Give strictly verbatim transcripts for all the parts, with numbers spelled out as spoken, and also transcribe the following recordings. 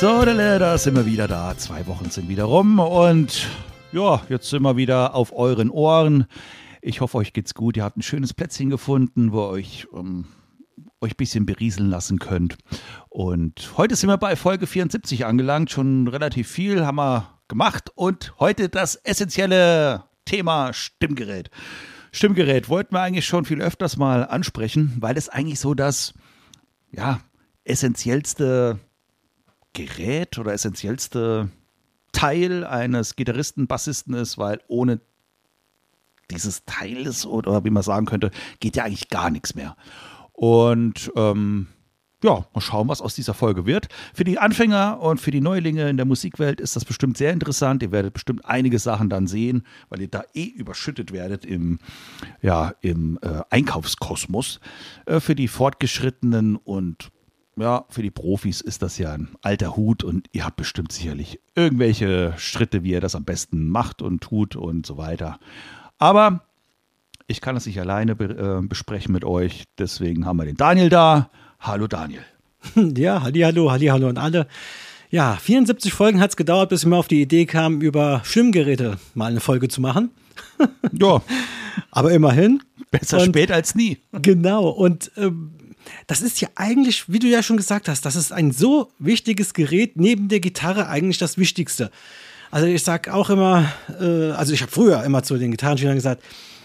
So, da sind wir wieder da. Zwei Wochen sind wieder rum und ja, jetzt sind wir wieder auf euren Ohren. Ich hoffe, euch geht's gut. Ihr habt ein schönes Plätzchen gefunden, wo ihr euch, ähm, euch ein bisschen berieseln lassen könnt. Und heute sind wir bei Folge vierundsiebzig angelangt. Schon relativ viel haben wir gemacht. Und heute das essentielle Thema Stimmgerät. Stimmgerät wollten wir eigentlich schon viel öfters mal ansprechen, weil es eigentlich so das ja, essentiellste Gerät oder essentiellste Teil eines Gitarristen, Bassisten ist, weil ohne dieses Teil ist, oder wie man sagen könnte, geht ja eigentlich gar nichts mehr. Und ähm, ja, mal schauen, was aus dieser Folge wird. Für die Anfänger und für die Neulinge in der Musikwelt ist das bestimmt sehr interessant. Ihr werdet bestimmt einige Sachen dann sehen, weil ihr da eh überschüttet werdet im, ja, im äh, Einkaufskosmos. Äh, für die Fortgeschrittenen und ja, für die Profis ist das ja ein alter Hut und ihr habt bestimmt sicherlich irgendwelche Schritte, wie ihr das am besten macht und tut und so weiter. Aber ich kann das nicht alleine be- äh, besprechen mit euch, deswegen haben wir den Daniel da. Hallo Daniel. Ja, hallihallo, hallihallo an alle. Ja, vierundsiebzig Folgen hat es gedauert, bis ich mir auf die Idee kam, über Stimmgeräte mal eine Folge zu machen. Ja. Aber immerhin. Besser und, spät als nie. Genau, und ähm, das ist ja eigentlich, wie du ja schon gesagt hast, das ist ein so wichtiges Gerät, neben der Gitarre eigentlich das Wichtigste. Also ich sag auch immer, äh, also ich habe früher immer zu den Gitarrenspielern gesagt,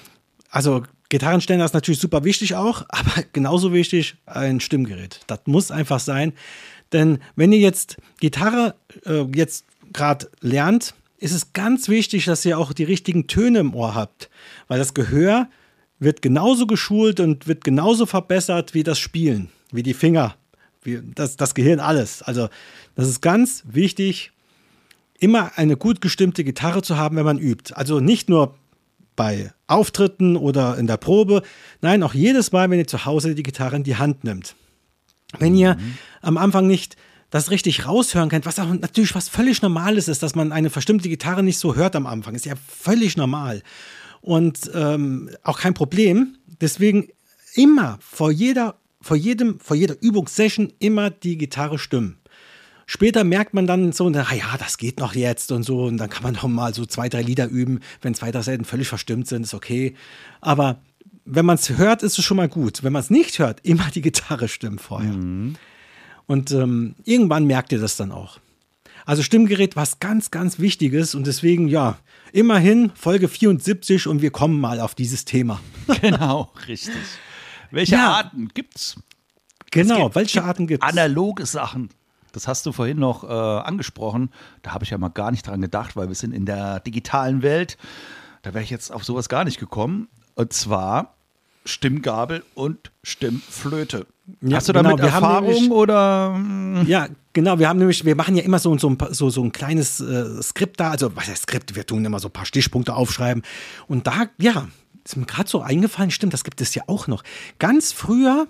also Gitarrenständer ist natürlich super wichtig auch, aber genauso wichtig ein Stimmgerät. Das muss einfach sein, denn wenn ihr jetzt Gitarre äh, jetzt gerade lernt, ist es ganz wichtig, dass ihr auch die richtigen Töne im Ohr habt, weil das Gehör wird genauso geschult und wird genauso verbessert wie das Spielen, wie die Finger, wie das, das Gehirn, alles. Also das ist ganz wichtig, immer eine gut gestimmte Gitarre zu haben, wenn man übt. Also nicht nur bei Auftritten oder in der Probe, nein, auch jedes Mal, wenn ihr zu Hause die Gitarre in die Hand nimmt. Wenn ihr mhm. am Anfang nicht das richtig raushören könnt, was auch natürlich was völlig Normales ist, dass man eine verstimmte Gitarre nicht so hört am Anfang, ist ja völlig normal. Und ähm, auch kein Problem. Deswegen immer vor jeder, vor jedem, vor jeder Übungssession immer die Gitarre stimmen. Später merkt man dann so, na ja, das geht noch jetzt und so. Und dann kann man noch mal so zwei, drei Lieder üben. Wenn zwei, drei Seiten völlig verstimmt sind, ist okay. Aber wenn man es hört, ist es schon mal gut. Wenn man es nicht hört, immer die Gitarre stimmt vorher. Mhm. Und ähm, irgendwann merkt ihr das dann auch. Also Stimmgerät was ganz, ganz Wichtiges und deswegen, ja, immerhin Folge vierundsiebzig und wir kommen mal auf dieses Thema. Genau, richtig. Welche ja. Arten gibt's? Genau, gibt, welche gibt Arten gibt's? Analoge Sachen. Das hast du vorhin noch äh, angesprochen. Da habe ich ja mal gar nicht dran gedacht, weil wir sind in der digitalen Welt. Da wäre ich jetzt auf sowas gar nicht gekommen. Und zwar Stimmgabel und Stimmflöte. Ja, hast du damit genau, Erfahrung nämlich, oder? Ja, genau. Wir haben nämlich, wir machen ja immer so, so, ein, so, so ein kleines äh, Skript da. Also was heißt Skript? Wir tun immer so ein paar Stichpunkte aufschreiben. Und da, ja, ist mir gerade so eingefallen, stimmt, das gibt es ja auch noch. Ganz früher,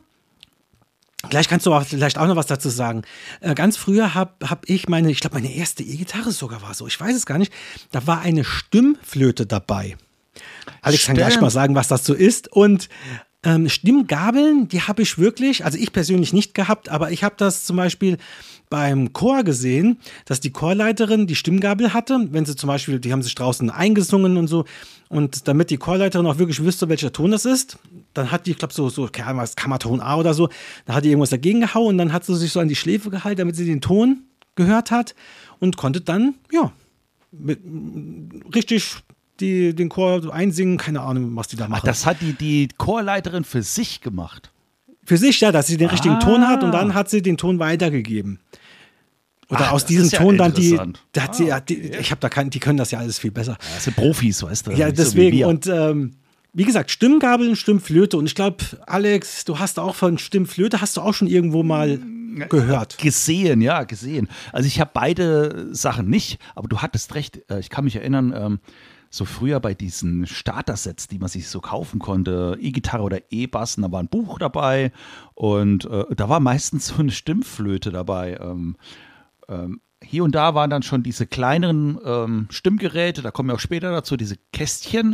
gleich kannst du auch vielleicht auch noch was dazu sagen. Äh, ganz früher habe hab ich meine, ich glaube, meine erste E-Gitarre sogar war so. Ich weiß es gar nicht. Da war eine Stimmflöte dabei. Alex kann gleich mal sagen, was das so ist. Und ähm, Stimmgabeln, die habe ich wirklich, also ich persönlich nicht gehabt, aber ich habe das zum Beispiel beim Chor gesehen, dass die Chorleiterin die Stimmgabel hatte, wenn sie zum Beispiel, die haben sich draußen eingesungen und so, und damit die Chorleiterin auch wirklich wüsste, welcher Ton das ist, dann hat die, ich glaube so, so Kammerton A oder so, da hat die irgendwas dagegen gehauen und dann hat sie sich so an die Schläfe gehalten, damit sie den Ton gehört hat und konnte dann, ja, mit, richtig die, den Chor einsingen, keine Ahnung, was die da machen. Ach, das hat die, die Chorleiterin für sich gemacht? Für sich, ja, dass sie den ah. richtigen Ton hat und dann hat sie den Ton weitergegeben. Oder Ach, aus diesem ja Ton dann die, da hat ah, sie, ja, die okay. ich habe da kein, die können das ja alles viel besser. Ja, das sind Profis, weißt du. Ja, deswegen. So und ähm, wie gesagt, Stimmgabeln, Stimmflöte. Und ich glaube, Alex, du hast auch von Stimmflöte, hast du auch schon irgendwo mal gehört. Gesehen, ja, gesehen. Also ich habe beide Sachen nicht, aber du hattest recht. Ich kann mich erinnern, ähm, so früher bei diesen Starter-Sets, die man sich so kaufen konnte, E-Gitarre oder E-Bass, da war ein Buch dabei und äh, da war meistens so eine Stimmflöte dabei. Ähm, ähm, hier und da waren dann schon diese kleineren ähm, Stimmgeräte, da kommen wir auch später dazu, diese Kästchen,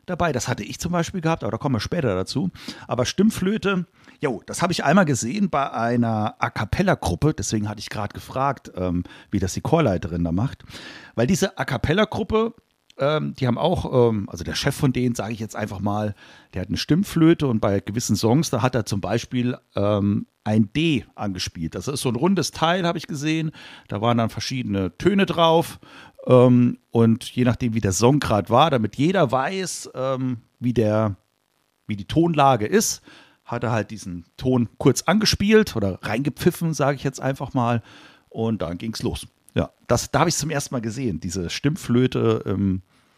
dabei. Das hatte ich zum Beispiel gehabt, aber da kommen wir später dazu. Aber Stimmflöte, jo, das habe ich einmal gesehen bei einer A-Cappella-Gruppe. Deswegen hatte ich gerade gefragt, ähm, wie das die Chorleiterin da macht. Weil diese A-Cappella-Gruppe, ähm, die haben auch, ähm, also der Chef von denen, sage ich jetzt einfach mal, der hat eine Stimmflöte und bei gewissen Songs, da hat er zum Beispiel ähm, ein D angespielt. Das ist so ein rundes Teil, habe ich gesehen. Da waren dann verschiedene Töne drauf. Ähm, und je nachdem, wie der Song gerade war, damit jeder weiß, ähm, wie, der, wie die Tonlage ist, hat er halt diesen Ton kurz angespielt oder reingepfiffen, sage ich jetzt einfach mal. Und dann ging es los. Ja, das, da habe ich es zum ersten Mal gesehen, diese Stimmflöte ähm,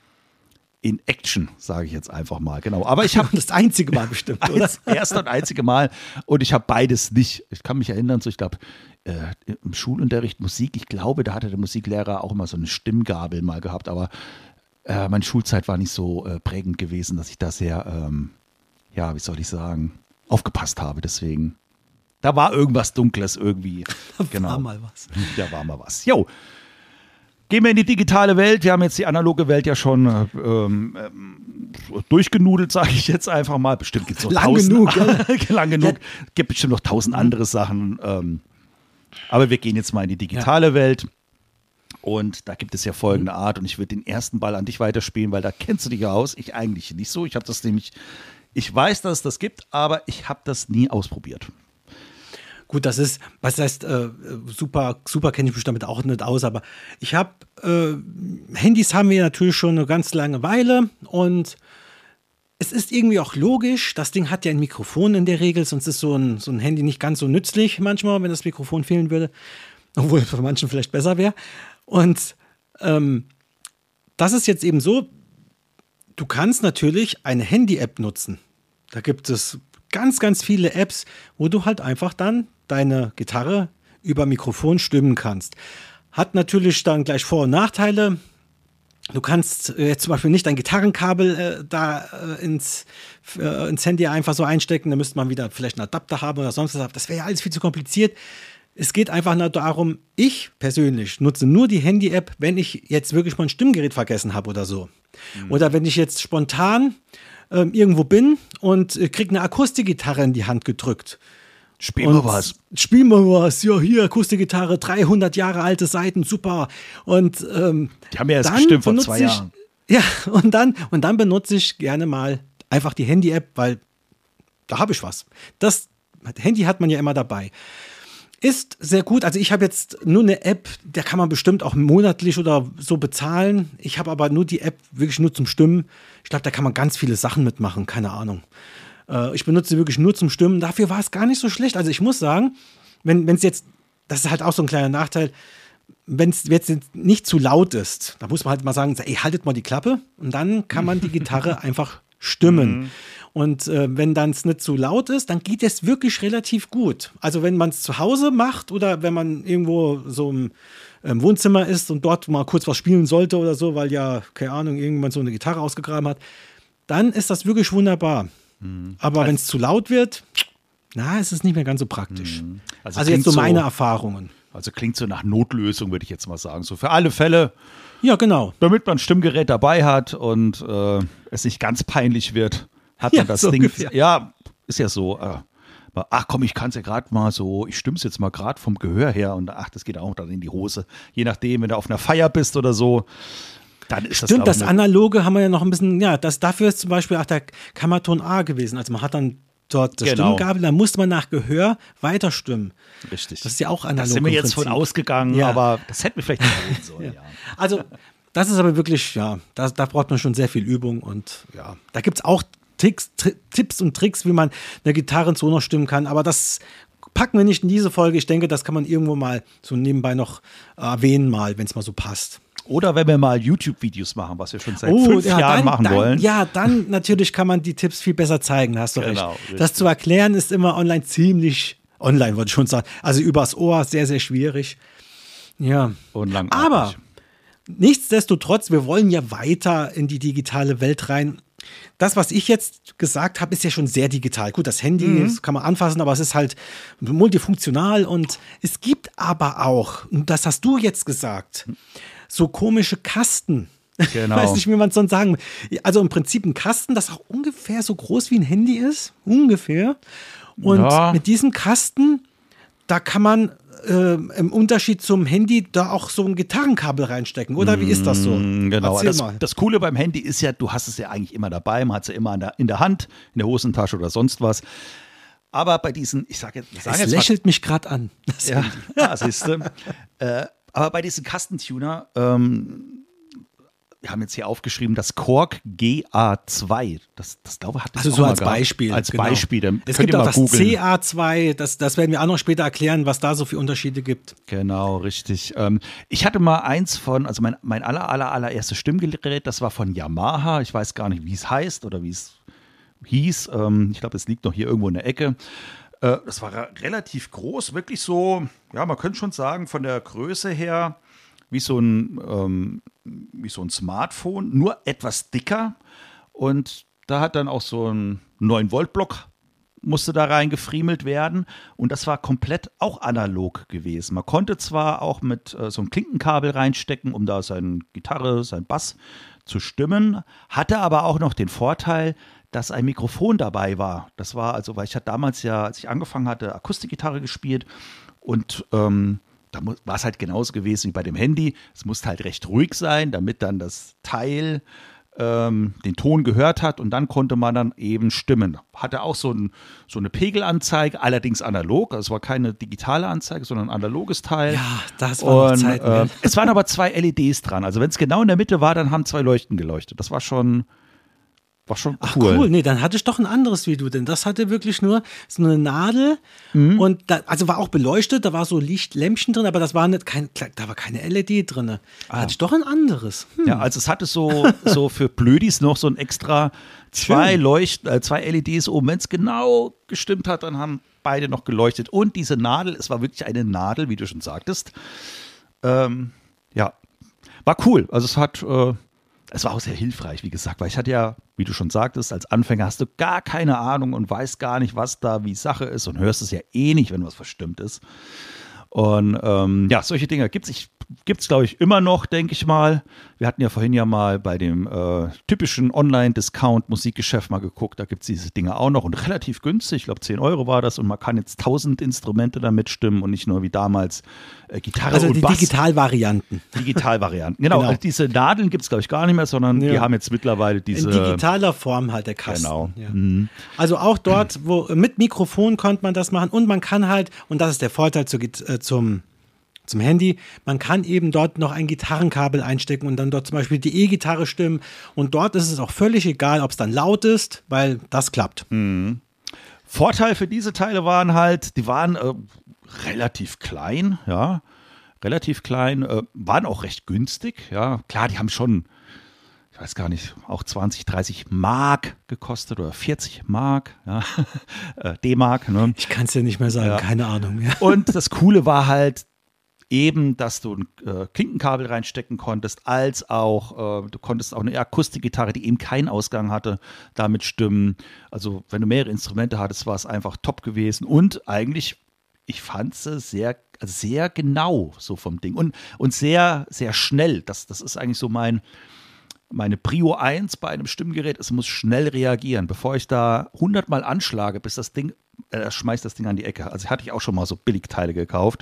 in Action, sage ich jetzt einfach mal. Genau. Aber ich habe das einzige Mal bestimmt, oder? Das erste und einzige Mal. Und ich habe beides nicht. Ich kann mich erinnern, so ich glaube, äh, im Schulunterricht Musik, ich glaube, da hatte der Musiklehrer auch immer so eine Stimmgabel mal gehabt. Aber äh, meine Schulzeit war nicht so äh, prägend gewesen, dass ich da sehr, ähm, ja, wie soll ich sagen, aufgepasst habe. Deswegen, da war irgendwas Dunkles irgendwie. Da genau. war mal was. Da war mal was. Jo. Gehen wir in die digitale Welt. Wir haben jetzt die analoge Welt ja schon ähm, ähm, durchgenudelt, sage ich jetzt einfach mal. Bestimmt gibt es noch lang tausend. genug. lang genug. Ja. Gibt bestimmt noch tausend andere Sachen. Ähm, aber wir gehen jetzt mal in die digitale ja. Welt. Und da gibt es ja folgende Art. Und ich würde den ersten Ball an dich weiterspielen, weil da kennst du dich ja aus. Ich eigentlich nicht so. Ich habe das nämlich, ich weiß, dass es das gibt, aber ich habe das nie ausprobiert. Gut, das ist, was heißt, äh, super, super kenne ich mich damit auch nicht aus, aber ich habe, äh, Handys haben wir natürlich schon eine ganz lange Weile und es ist irgendwie auch logisch, das Ding hat ja ein Mikrofon in der Regel, sonst ist so ein, so ein Handy nicht ganz so nützlich manchmal, wenn das Mikrofon fehlen würde, obwohl es für manchen vielleicht besser wäre. Und ähm, das ist jetzt eben so, du kannst natürlich eine Handy-App nutzen. Da gibt es ganz, ganz viele Apps, wo du halt einfach dann deine Gitarre über Mikrofon stimmen kannst. Hat natürlich dann gleich Vor- und Nachteile. Du kannst äh, jetzt zum Beispiel nicht dein Gitarrenkabel äh, da äh, ins, äh, ins Handy einfach so einstecken. Da müsste man wieder vielleicht einen Adapter haben oder sonst was. Das wäre ja alles viel zu kompliziert. Es geht einfach nur darum, ich persönlich nutze nur die Handy-App, wenn ich jetzt wirklich mein Stimmgerät vergessen habe oder so. Mhm. Oder wenn ich jetzt spontan äh, irgendwo bin und äh, kriege eine Akustikgitarre in die Hand gedrückt. Spiel mal was. Spiel mal was. Ja, hier, Akustikgitarre, dreihundert Jahre alte Seiten, super. Und ähm, die haben ja jetzt bestimmt vor zwei ich, Jahren. Ja, und dann, und dann benutze ich gerne mal einfach die Handy-App, weil da habe ich was. Das Handy hat man ja immer dabei. Ist sehr gut. Also ich habe jetzt nur eine App, da kann man bestimmt auch monatlich oder so bezahlen. Ich habe aber nur die App wirklich nur zum Stimmen. Ich glaube, da kann man ganz viele Sachen mitmachen, keine Ahnung. Äh, ich benutze sie wirklich nur zum Stimmen. Dafür war es gar nicht so schlecht. Also ich muss sagen, wenn es jetzt, das ist halt auch so ein kleiner Nachteil, wenn es jetzt nicht zu laut ist, da muss man halt mal sagen, ey, haltet mal die Klappe und dann kann man die Gitarre einfach stimmen. Mhm. Und äh, wenn dann es nicht zu laut ist, dann geht es wirklich relativ gut. Also wenn man es zu Hause macht oder wenn man irgendwo so im, im Wohnzimmer ist und dort mal kurz was spielen sollte oder so, weil ja, keine Ahnung, irgendjemand so eine Gitarre ausgegraben hat, dann ist das wirklich wunderbar. Mhm. Aber also, wenn es zu laut wird, na, ist es nicht mehr ganz so praktisch. Mhm. Also, also jetzt so meine so, Erfahrungen. Also klingt so nach Notlösung, würde ich jetzt mal sagen. So für alle Fälle. Ja, genau. Damit man ein Stimmgerät dabei hat und äh, es nicht ganz peinlich wird. Hat man ja, das so Ding, ungefähr. Ja, ist ja so, äh, ach komm, ich kann es ja gerade mal so, ich stimme es jetzt mal gerade vom Gehör her und ach, das geht auch dann in die Hose. Je nachdem, wenn du auf einer Feier bist oder so, dann ist das Stimmt, das Analoge haben wir ja noch ein bisschen, ja, das, dafür ist zum Beispiel auch der Kammerton A gewesen. Also man hat dann dort das genau. Stimmgabel, dann musste man nach Gehör weiter stimmen. Richtig. Das ist ja auch analog. Da sind wir jetzt von ausgegangen, ja. Aber das hätten wir vielleicht nicht reden sollen. ja. Ja. Also das ist aber wirklich, ja, da, da braucht man schon sehr viel Übung und ja, da gibt es auch Tricks, Tipps und Tricks, wie man eine Gitarre so noch stimmen kann, aber das packen wir nicht in diese Folge. Ich denke, das kann man irgendwo mal so nebenbei noch erwähnen, mal, wenn es mal so passt. Oder wenn wir mal YouTube-Videos machen, was wir schon seit oh, fünf ja, Jahren dann, machen dann, wollen. Ja, dann natürlich kann man die Tipps viel besser zeigen, da hast du genau, recht. Richtig. Das zu erklären ist immer online ziemlich, online wollte ich schon sagen, also übers Ohr sehr, sehr schwierig. Ja, und langatmig. Aber nichtsdestotrotz, wir wollen ja weiter in die digitale Welt rein. Das, was ich jetzt gesagt habe, ist ja schon sehr digital. Gut, das Handy mhm. das kann man anfassen, aber es ist halt multifunktional. Und es gibt aber auch, und das hast du jetzt gesagt, so komische Kasten, Genau. Ich weiß nicht, wie man es sonst sagen will. Also im Prinzip ein Kasten, das auch ungefähr so groß wie ein Handy ist. Ungefähr. Und Ja. mit diesem Kasten, da kann man äh, im Unterschied zum Handy da auch so ein Gitarrenkabel reinstecken. Oder wie ist das so? Mm, Genau. Erzähl Das, mal. das Coole beim Handy ist ja, du hast es ja eigentlich immer dabei, man hat es ja immer in der, in der Hand, in der Hosentasche oder sonst was. Aber bei diesen, ich sage jetzt, ich sag Es jetzt mal, lächelt mich gerade an. Das ja, ja, siehst du. äh, aber bei diesen Kastentuner, ähm, wir haben jetzt hier aufgeschrieben, das Korg G A zwei. Das, das glaube ich, hat das Also auch so mal als gehabt. Beispiel. Als genau. Beispiel. Dann Es könnt gibt ihr auch mal das googeln. C A zwei, das, das werden wir auch noch später erklären, was da so für Unterschiede gibt. Genau, richtig. Ähm, ich hatte mal eins von, also mein, mein aller, aller, allererstes Stimmgerät, das war von Yamaha. Ich weiß gar nicht, wie es heißt oder wie es hieß. Ähm, ich glaube, es liegt noch hier irgendwo in der Ecke. Äh, das war ra- relativ groß, wirklich so, ja, man könnte schon sagen, von der Größe her wie so ein, ähm, wie so ein Smartphone, nur etwas dicker. Und da hat dann auch so ein neun Volt Block musste da reingefriemelt werden und das war komplett auch analog gewesen. Man konnte zwar auch mit äh, so einem Klinkenkabel reinstecken, um da seine Gitarre, sein Bass zu stimmen, hatte aber auch noch den Vorteil, dass ein Mikrofon dabei war. Das war also, weil ich hatte damals ja, als ich angefangen hatte, Akustikgitarre gespielt und ähm, da mu- war es halt genauso gewesen wie bei dem Handy. Es musste halt recht ruhig sein, damit dann das Teil ähm, den Ton gehört hat und dann konnte man dann eben stimmen. Hatte auch so, ein, so eine Pegelanzeige, allerdings analog. Also es war keine digitale Anzeige, sondern ein analoges Teil. Ja, das war noch Und Zeiten, äh, gell? es waren aber zwei L E Ds dran. Also wenn es genau in der Mitte war, dann haben zwei Leuchten geleuchtet. Das war schon, war schon Ach cool. cool, nee, dann hatte ich doch ein anderes wie du, denn das hatte wirklich nur so eine Nadel Mhm. und da, also war auch beleuchtet, da war so Lichtlämpchen drin, aber das war nicht kein, da war keine L E D drin. Da Ah. hatte ich doch ein anderes. Hm. Ja, also es hatte so, so für Blödis noch so ein extra zwei Schön. Leucht, äh, zwei L E Ds oben. Wenn es genau gestimmt hat, dann haben beide noch geleuchtet. Und diese Nadel, es war wirklich eine Nadel, wie du schon sagtest. Ähm, ja, war cool. Also es hat, äh, es war auch sehr hilfreich, wie gesagt, weil ich hatte ja, wie du schon sagtest, als Anfänger hast du gar keine Ahnung und weißt gar nicht, was da wie Sache ist und hörst es ja eh nicht, wenn was verstimmt ist. Und ähm, ja, solche Dinge gibt es, gibt's, glaube ich, immer noch, denke ich mal. Wir hatten ja vorhin ja mal bei dem äh, typischen Online-Discount-Musikgeschäft mal geguckt, da gibt es diese Dinge auch noch und relativ günstig, ich glaube zehn Euro war das und man kann jetzt tausend Instrumente damit stimmen und nicht nur wie damals äh, Gitarre Also und die Bass. Digitalvarianten. Digitalvarianten. Genau, Genau. diese Nadeln gibt es, glaube ich, gar nicht mehr, sondern Ja. die haben jetzt mittlerweile diese. In digitaler Form halt der Kasten. Genau. Ja. Mhm. Also auch dort, wo mit Mikrofon konnte man das machen und man kann halt, und das ist der Vorteil zu, Git- äh, zum, zum Handy, man kann eben dort noch ein Gitarrenkabel einstecken und dann dort zum Beispiel die E-Gitarre stimmen und dort ist es auch völlig egal, ob es dann laut ist, weil das klappt. Vorteil für diese Teile waren halt, die waren äh, relativ klein, ja, relativ klein, äh, waren auch recht günstig, ja, klar, die haben schon, ich weiß gar nicht, auch zwanzig, dreißig Mark gekostet oder vierzig Mark, ja, äh, D-Mark, ne? Ich kann es dir nicht mehr sagen, Ja. keine Ahnung. Ja. Und das Coole war halt eben, dass du ein äh, Klinkenkabel reinstecken konntest, als auch, äh, du konntest auch eine Akustikgitarre, die eben keinen Ausgang hatte, damit stimmen. Also wenn du mehrere Instrumente hattest, war es einfach top gewesen. Und eigentlich, ich fand es sehr, sehr genau so vom Ding. Und, und sehr, sehr schnell. Das, das ist eigentlich so mein, meine Prio eins bei einem Stimmgerät. Es muss schnell reagieren. Bevor ich da hundertmal anschlage, bis das Ding, äh, schmeißt das Ding an die Ecke. Also hatte ich auch schon mal so Billigteile gekauft.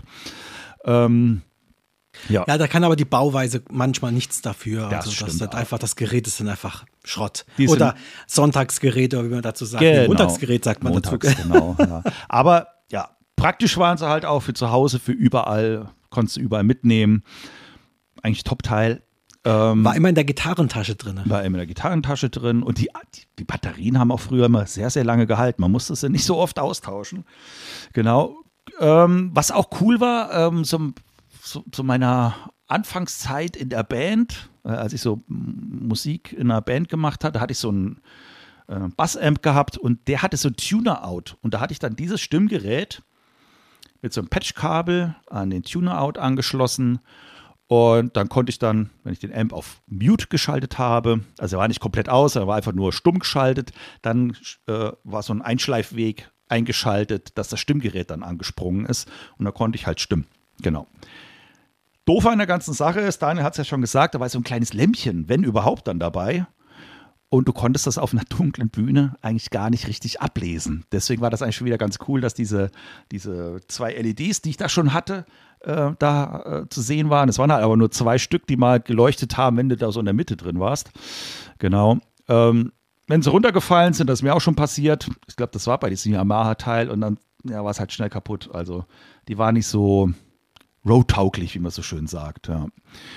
Ähm, ja. Ja, da kann aber die Bauweise manchmal nichts dafür. Das Also das stimmt ist auch. einfach, das Gerät ist dann einfach Schrott. Die sind- Oder Sonntagsgeräte, wie man dazu sagt. Nee, Montagsgerät sagt man Montags, dazu. genau. Ja. Aber ja, praktisch waren sie halt auch für zu Hause, für überall, konntest du überall mitnehmen. Eigentlich Top-Teil. Ähm, War immer in der Gitarrentasche drin. war immer in der Gitarrentasche drin und die, die, die Batterien haben auch früher immer sehr, sehr lange gehalten. Man musste sie nicht so oft austauschen. Genau. Ähm, was auch cool war, ähm, so, so, so meiner Anfangszeit in der Band, äh, als ich so m, Musik in einer Band gemacht hatte, hatte ich so einen äh, Bassamp gehabt und der hatte so ein Tuner-Out. Und da hatte ich dann dieses Stimmgerät mit so einem Patchkabel an den Tuner-Out angeschlossen. Und dann konnte ich dann, wenn ich den Amp auf Mute geschaltet habe, also er war nicht komplett aus, er war einfach nur stumm geschaltet, dann äh, war so ein Einschleifweg eingeschaltet, dass das Stimmgerät dann angesprungen ist und da konnte ich halt stimmen. Genau. Doof an der ganzen Sache ist, Daniel hat es ja schon gesagt, da war so ein kleines Lämpchen, wenn überhaupt, dann dabei. Und du konntest das auf einer dunklen Bühne eigentlich gar nicht richtig ablesen. Deswegen war das eigentlich schon wieder ganz cool, dass diese, diese zwei L E Ds, die ich da schon hatte, äh, da äh, zu sehen waren. Es waren halt aber nur zwei Stück, die mal geleuchtet haben, wenn du da so in der Mitte drin warst. Genau. Ähm, wenn sie runtergefallen sind, das ist mir auch schon passiert. Ich glaube, das war bei diesem Yamaha-Teil und dann ja, war es halt schnell kaputt. Also die war nicht so roadtauglich, wie man so schön sagt. Ja.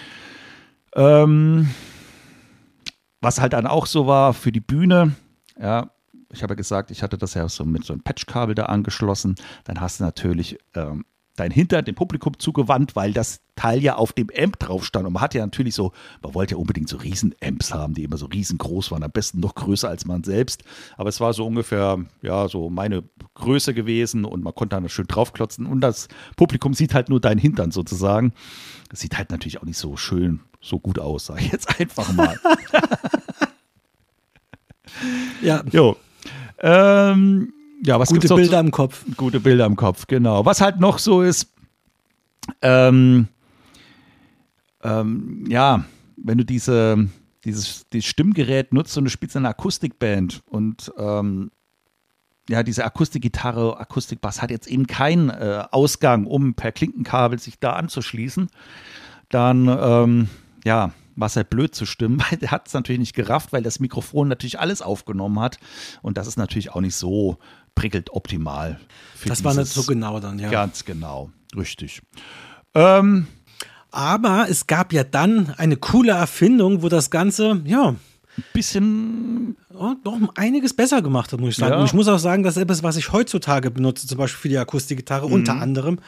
Ähm, was halt dann auch so war für die Bühne, ja, ich habe ja gesagt, ich hatte das ja so mit so einem Patchkabel da angeschlossen. Dann hast du natürlich ähm, dein Hintern dem Publikum zugewandt, weil das Teil ja auf dem Amp drauf stand. Und man hat ja natürlich so, man wollte ja unbedingt so Riesen-Amps haben, die immer so riesengroß waren, am besten noch größer als man selbst. Aber es war so ungefähr, ja, so meine Größe gewesen und man konnte da schön draufklotzen. Und das Publikum sieht halt nur dein Hintern sozusagen. Das sieht halt natürlich auch nicht so schön, so gut aus, sage ich jetzt einfach mal. Ja. Jo. Ähm, ja, was gute Bilder im Kopf. Gute Bilder im Kopf, genau. Was halt noch so ist, ähm, ähm, ja, wenn du diese, dieses, dieses Stimmgerät nutzt und du spielst eine Akustikband und ähm, ja, diese Akustikgitarre, Akustikbass hat jetzt eben keinen äh, Ausgang, um per Klinkenkabel sich da anzuschließen, dann, ähm, ja, war es halt blöd zu stimmen, weil der hat es natürlich nicht gerafft, weil das Mikrofon natürlich alles aufgenommen hat und das ist natürlich auch nicht so prickelt optimal. Für das war nicht so genau dann, ja. Ganz genau, richtig. Ähm, Aber es gab ja dann eine coole Erfindung, wo das Ganze, ja, ein bisschen oh, doch einiges besser gemacht hat, muss ich sagen. Ja. Und ich muss auch sagen, das ist etwas, was ich heutzutage benutze, zum Beispiel für die Akustikgitarre, mhm. unter anderem.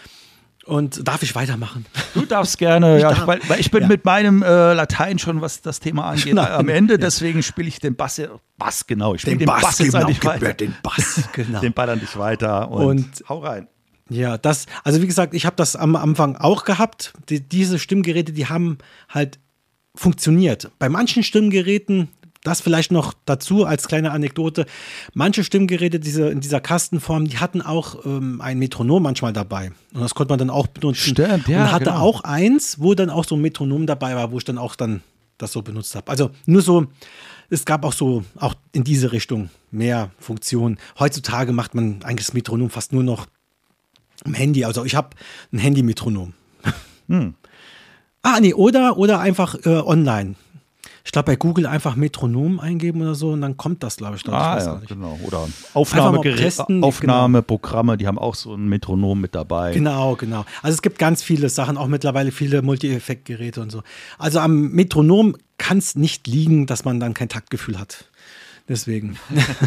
Und darf ich weitermachen? Du darfst gerne, ich ja, darf. weil, weil ich bin ja. mit meinem äh, Latein schon, was das Thema angeht, Nein. am Ende. Ja. Deswegen spiele ich den Bass, Bass genau. Ich spiele den, den Bass, Bass jetzt genau, eigentlich weiter. Den Bass, genau. Den ballern dich weiter und, und hau rein. Ja, das, also wie gesagt, ich habe das am Anfang auch gehabt. Die, diese Stimmgeräte, die haben halt funktioniert. Bei manchen Stimmgeräten, das vielleicht noch dazu als kleine Anekdote, manche Stimmgeräte diese, in dieser Kastenform, die hatten auch ähm, ein Metronom manchmal dabei. Und das konnte man dann auch benutzen. Stimmt, ja, und hatte genau. auch eins, wo dann auch so ein Metronom dabei war, wo ich dann auch dann das so benutzt habe. Also nur so, es gab auch so, auch in diese Richtung mehr Funktionen. Heutzutage macht man eigentlich das Metronom fast nur noch im Handy. Also ich habe ein Handy-Metronom. Hm. Ah, nee, oder, oder einfach äh, online. Ich glaube, bei Google einfach Metronom eingeben oder so und dann kommt das, glaube ich. Glaub, Ah, ich ja, gar nicht. genau. Oder Aufnahmegeräte, testen, Aufnahmeprogramme, die haben auch so ein Metronom mit dabei. Genau, genau. Also es gibt ganz viele Sachen, auch mittlerweile viele Multi-Effekt-Geräte und so. Also am Metronom kann es nicht liegen, dass man dann kein Taktgefühl hat. Deswegen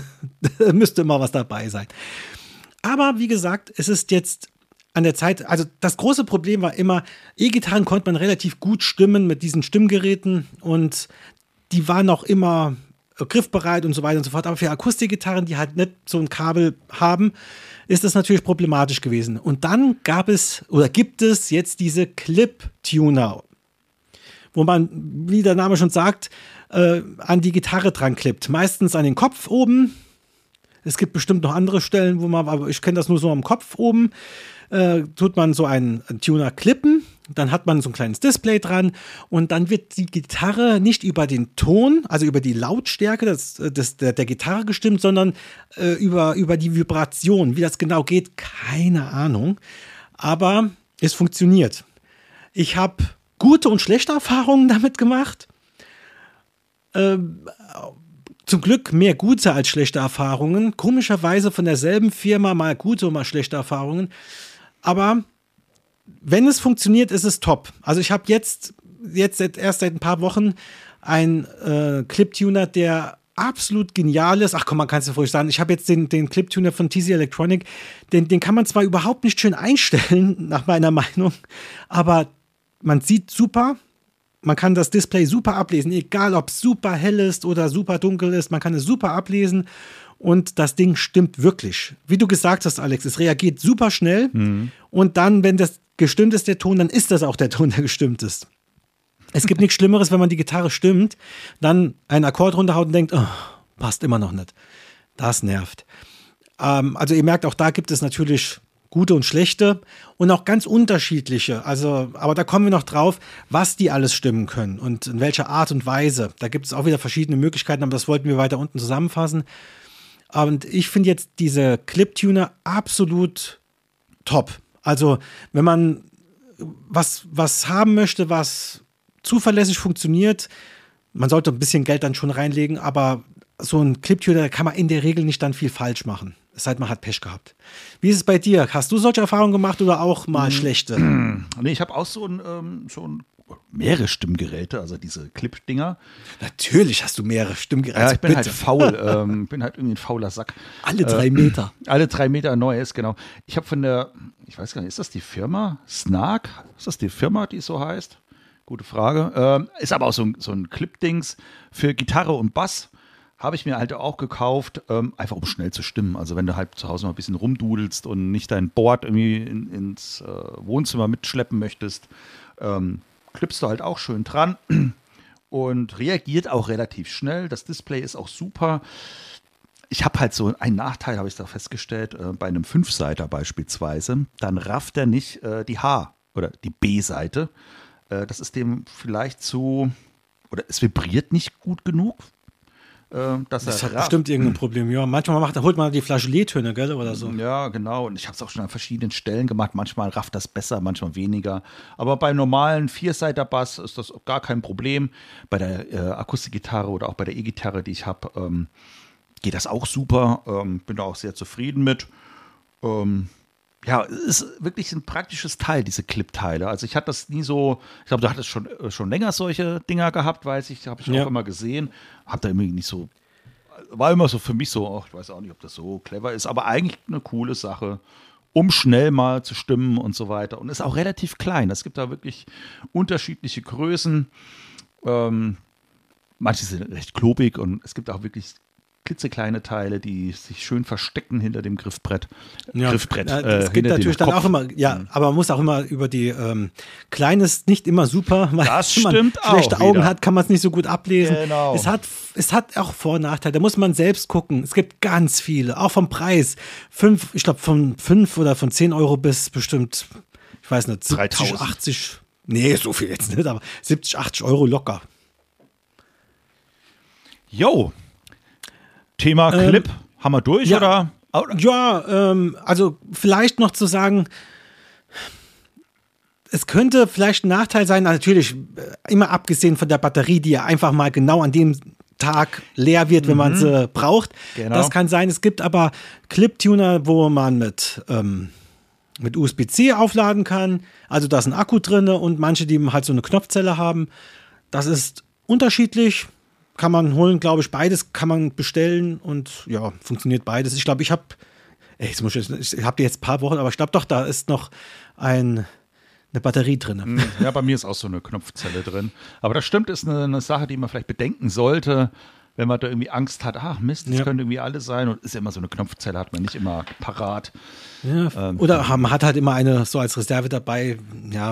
müsste immer was dabei sein. Aber wie gesagt, es ist jetzt an der Zeit, also das große Problem war immer, E-Gitarren konnte man relativ gut stimmen mit diesen Stimmgeräten und die waren auch immer griffbereit und so weiter und so fort. Aber für Akustikgitarren, die halt nicht so ein Kabel haben, ist das natürlich problematisch gewesen. Und dann gab es oder gibt es jetzt diese Clip-Tuner, wo man, wie der Name schon sagt, äh, an die Gitarre dran klippt. Meistens an den Kopf oben. Es gibt bestimmt noch andere Stellen, wo man, aber ich kenne das nur so am Kopf oben. Äh, tut man so einen, einen Tuner klippen, dann hat man so ein kleines Display dran und dann wird die Gitarre nicht über den Ton, also über die Lautstärke des, des, der, der Gitarre gestimmt, sondern äh, über, über die Vibration. Wie das genau geht, keine Ahnung. Aber es funktioniert. Ich habe gute und schlechte Erfahrungen damit gemacht. Ähm, Zum Glück mehr gute als schlechte Erfahrungen. Komischerweise von derselben Firma mal gute und mal schlechte Erfahrungen. Aber wenn es funktioniert, ist es top. Also ich habe jetzt, jetzt erst seit ein paar Wochen einen äh, Clip-Tuner, der absolut genial ist. Ach komm, man kann es ja ruhig sagen. Ich habe jetzt den, den Clip-Tuner von T C Electronic. Den, den kann man zwar überhaupt nicht schön einstellen, nach meiner Meinung, aber man sieht super. Man kann das Display super ablesen, egal ob es super hell ist oder super dunkel ist, man kann es super ablesen und das Ding stimmt wirklich. Wie du gesagt hast, Alex, es reagiert super schnell mhm. und dann, wenn das gestimmt ist, der Ton, dann ist das auch der Ton, der gestimmt ist. Es gibt nichts Schlimmeres, wenn man die Gitarre stimmt, dann einen Akkord runterhaut und denkt, oh, passt immer noch nicht. Das nervt. Ähm, also ihr merkt, auch da gibt es natürlich gute und schlechte und auch ganz unterschiedliche. Also, aber da kommen wir noch drauf, was die alles stimmen können und in welcher Art und Weise. Da gibt es auch wieder verschiedene Möglichkeiten, aber das wollten wir weiter unten zusammenfassen. Und ich finde jetzt diese Clip-Tuner absolut top. Also, wenn man was, was haben möchte, was zuverlässig funktioniert, man sollte ein bisschen Geld dann schon reinlegen, aber so ein Clip-Tuner, da kann man in der Regel nicht dann viel falsch machen. Es sei denn, man hat Pech gehabt. Wie ist es bei dir? Hast du solche Erfahrungen gemacht oder auch mal schlechte? Nee, ich habe auch so ein, ähm, so ein mehrere Stimmgeräte, also diese Clip-Dinger. Natürlich hast du mehrere Stimmgeräte. Ja, ich bin bitte. halt faul, ähm, bin halt irgendwie ein fauler Sack. Alle drei Äh, Meter. Alle drei Meter Neues, genau. Ich habe von der, ich weiß gar nicht, ist das die Firma? Snark? Ist das die Firma, die so heißt? Gute Frage. Ähm, ist aber auch so ein, so ein Clip-Dings für Gitarre und Bass. Habe ich mir halt auch gekauft, ähm, einfach um schnell zu stimmen. Also wenn du halt zu Hause mal ein bisschen rumdudelst und nicht dein Board irgendwie in, ins äh, Wohnzimmer mitschleppen möchtest, ähm, klippst du halt auch schön dran und reagiert auch relativ schnell. Das Display ist auch super. Ich habe halt so einen Nachteil, habe ich da festgestellt, äh, bei einem Fünfseiter beispielsweise, dann rafft er nicht äh, die H- oder die B-Seite. Äh, das ist dem vielleicht zu, oder es vibriert nicht gut genug. Dass Das er hat bestimmt irgendein Problem. Ja, manchmal macht, holt man die Flasche Leadtöne, gell, oder so. Ja, genau. Und ich habe es auch schon an verschiedenen Stellen gemacht. Manchmal rafft das besser, manchmal weniger. Aber beim normalen Vierseiter-Bass ist das gar kein Problem. Bei der äh, Akustikgitarre oder auch bei der E-Gitarre, die ich habe, ähm, geht das auch super. Ähm, bin da auch sehr zufrieden mit. Ähm, ja, es ist wirklich ein praktisches Teil, diese Clip-Teile. Also ich hatte das nie so, ich glaube, du hattest schon, schon länger solche Dinger gehabt, weiß ich, habe ich Ja. auch immer gesehen. Habe da irgendwie nicht so, war immer so für mich so, ach, ich weiß auch nicht, ob das so clever ist, aber eigentlich eine coole Sache, um schnell mal zu stimmen und so weiter. Und ist auch relativ klein. Es gibt da wirklich unterschiedliche Größen. Ähm, manche sind recht klobig und es gibt auch wirklich klitzekleine Teile, die sich schön verstecken hinter dem Griffbrett. Ja, Griffbrett. ja, Äh, das geht hinter dem natürlich dann Kopf. auch immer, ja, aber man muss auch immer über die ähm, Kleine ist nicht immer super, weil Das wenn man stimmt auch schlechte Augen wieder. hat, kann man es nicht so gut ablesen. Genau. Es hat, es hat auch Vor- und Nachteile, da muss man selbst gucken. Es gibt ganz viele, auch vom Preis. Fünf, ich glaube von fünf oder von zehn Euro bis bestimmt, ich weiß nicht, siebzig, dreitausend. achtzig, nee, so viel jetzt nicht, aber siebzig, achtzig Euro locker. Jo. Thema Ähm, Clip. Haben wir durch, ja. oder? Ja, ähm, also vielleicht noch zu sagen, es könnte vielleicht ein Nachteil sein, natürlich äh, immer abgesehen von der Batterie, die ja einfach mal genau an dem Tag leer wird, wenn man sie braucht. Genau. Das kann sein. Es gibt aber Clip-Tuner, wo man mit, ähm, mit U S B C aufladen kann. Also da ist ein Akku drin und manche, die halt so eine Knopfzelle haben. Das ist unterschiedlich. Kann man holen, glaube ich, beides kann man bestellen und ja, funktioniert beides. Ich glaube, ich habe, jetzt muss ich, ich habe jetzt ein paar Wochen, aber ich glaube doch, da ist noch ein, eine Batterie drin. Ja, bei mir ist auch so eine Knopfzelle drin. Aber das stimmt, ist eine, eine Sache, die man vielleicht bedenken sollte, wenn man da irgendwie Angst hat, ach Mist, das Ja. könnte irgendwie alles sein. Und ist ja immer so eine Knopfzelle, hat man nicht immer parat. Ja, Ähm, oder man hat halt immer eine so als Reserve dabei, ja.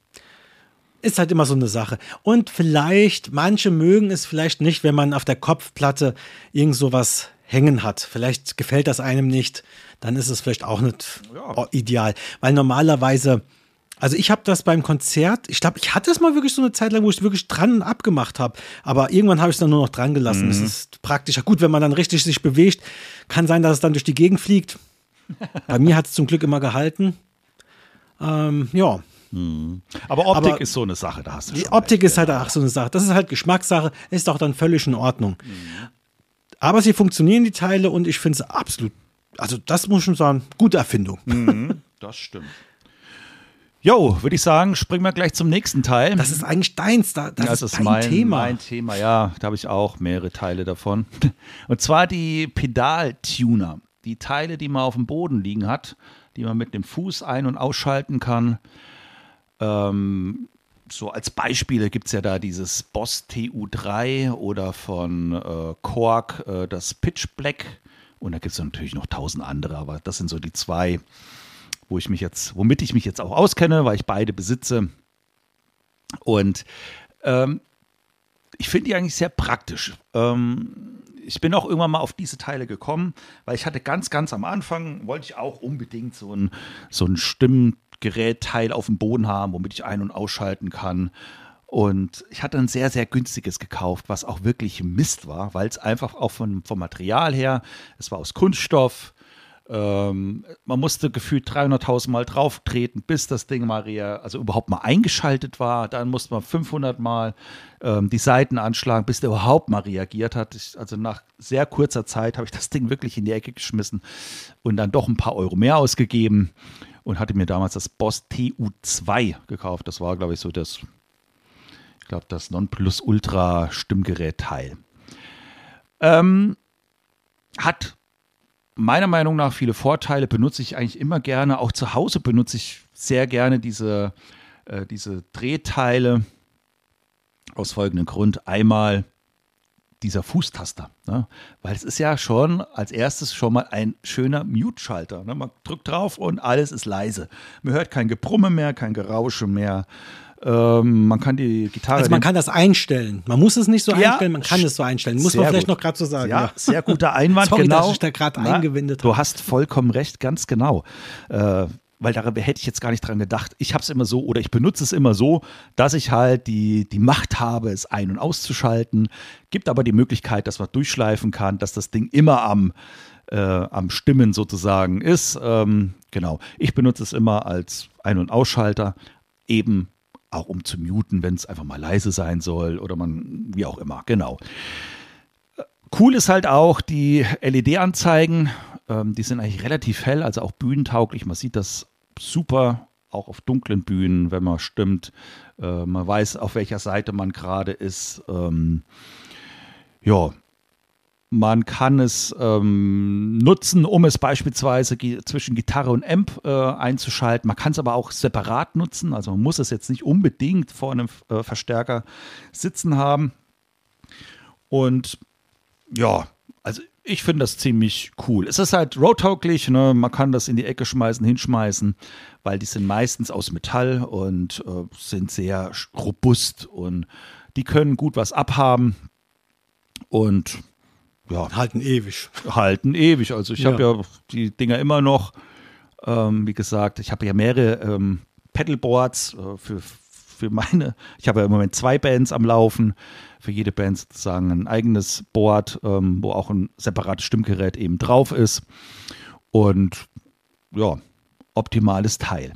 Ist halt immer so eine Sache. Und vielleicht, manche mögen es vielleicht nicht, wenn man auf der Kopfplatte irgend sowas hängen hat. Vielleicht gefällt das einem nicht. Dann ist es vielleicht auch nicht Ja. ideal. Weil normalerweise, also ich habe das beim Konzert, ich glaube, ich hatte es mal wirklich so eine Zeit lang, wo ich es wirklich dran und abgemacht habe. Aber irgendwann habe ich es dann nur noch dran gelassen. Das ist praktischer. Gut, wenn man dann richtig sich bewegt, kann sein, dass es dann durch die Gegend fliegt. Bei mir hat es zum Glück immer gehalten. Ähm, ja. Aber Optik Aber ist so eine Sache, da hast du Die schon Optik recht, ist halt ja. auch so eine Sache. Das ist halt Geschmackssache, ist auch dann völlig in Ordnung. Aber sie funktionieren, die Teile, und ich finde es absolut, also das muss ich schon sagen, gute Erfindung. Mhm, das stimmt. Jo, würde ich sagen, springen wir gleich zum nächsten Teil. Das ist eigentlich deins, da- das, Ja, ist dein Thema. Mein Thema, ja, da habe ich auch mehrere Teile davon. Und zwar die Pedaltuner. Die Teile, die man auf dem Boden liegen hat, die man mit dem Fuß ein- und ausschalten kann. Ähm, so als Beispiele gibt es ja da dieses Boss T U drei oder von äh, Korg äh, das Pitch Black. Und da gibt es natürlich noch tausend andere, aber das sind so die zwei, wo ich mich jetzt, womit ich mich jetzt auch auskenne, weil ich beide besitze. Und ähm, ich finde die eigentlich sehr praktisch. Ähm, ich bin auch irgendwann mal auf diese Teile gekommen, weil ich hatte ganz, ganz am Anfang, wollte ich auch unbedingt so ein, so ein Stimmgerätteil auf dem Boden haben, womit ich ein- und ausschalten kann. Und ich hatte ein sehr, sehr günstiges gekauft, was auch wirklich Mist war, weil es einfach auch von, vom Material her, es war aus Kunststoff. Ähm, man musste gefühlt dreihunderttausend Mal drauf treten, bis das Ding mal rea- also überhaupt mal eingeschaltet war. Dann musste man fünfhundert Mal ähm, die Seiten anschlagen, bis der überhaupt mal reagiert hat. Ich, also nach sehr kurzer Zeit habe ich das Ding wirklich in die Ecke geschmissen und dann doch ein paar Euro mehr ausgegeben und hatte mir damals das Boss T U zwei gekauft. Das war, glaube ich, so das Ich glaube, das Nonplusultra-Stimmgerät-Teil. Ähm, hat meiner Meinung nach viele Vorteile, benutze ich eigentlich immer gerne. Auch zu Hause benutze ich sehr gerne diese, äh, diese Drehteile. Aus folgendem Grund. Einmal dieser Fußtaster, ne? Weil es ist ja schon als erstes schon mal ein schöner Mute-Schalter. Ne? Man drückt drauf und alles ist leise. Man hört kein Gebrumme mehr, kein Gerausche mehr. Ähm, man kann die Gitarre. Also man kann das einstellen. Man muss es nicht so Ja, einstellen, man kann es so einstellen. Muss man sehr vielleicht gut. noch gerade so sagen. Ja, Ja. sehr guter Einwand, Sorry, genau. dass ich da gerade Na, eingewendet Du habe. hast vollkommen recht, ganz genau. Äh, weil darüber hätte ich jetzt gar nicht dran gedacht. Ich habe es immer so oder ich benutze es immer so, dass ich halt die, die Macht habe, es ein- und auszuschalten. Gibt aber die Möglichkeit, dass man durchschleifen kann, dass das Ding immer am, äh, am Stimmen sozusagen ist. Ähm, genau. Ich benutze es immer als Ein- und Ausschalter, eben auch um zu muten, wenn es einfach mal leise sein soll oder man, wie auch immer. Genau. Cool ist halt auch die L E D-Anzeigen. Ähm, die sind eigentlich relativ hell, also auch bühnentauglich. Man sieht das super, auch auf dunklen Bühnen, wenn man stimmt. Äh, man weiß, auf welcher Seite man gerade ist. Ähm, ja, man kann es ähm, nutzen, um es beispielsweise ge- zwischen Gitarre und Amp äh, einzuschalten. Man kann es aber auch separat nutzen. Also man muss es jetzt nicht unbedingt vor einem äh, Verstärker sitzen haben. Und ja, also ich finde das ziemlich cool. Es ist halt roadtauglich, ne? Man kann das in die Ecke schmeißen, hinschmeißen, weil die sind meistens aus Metall und äh, sind sehr robust und die können gut was abhaben und ja, Halten ewig. halten ewig. Also ich Ja. habe ja die Dinger immer noch, ähm, wie gesagt, ich habe ja mehrere ähm, Pedalboards äh, für, für meine, ich habe ja im Moment zwei Bands am Laufen, für jede Band sozusagen ein eigenes Board, ähm, wo auch ein separates Stimmgerät eben drauf ist und ja, optimales Teil.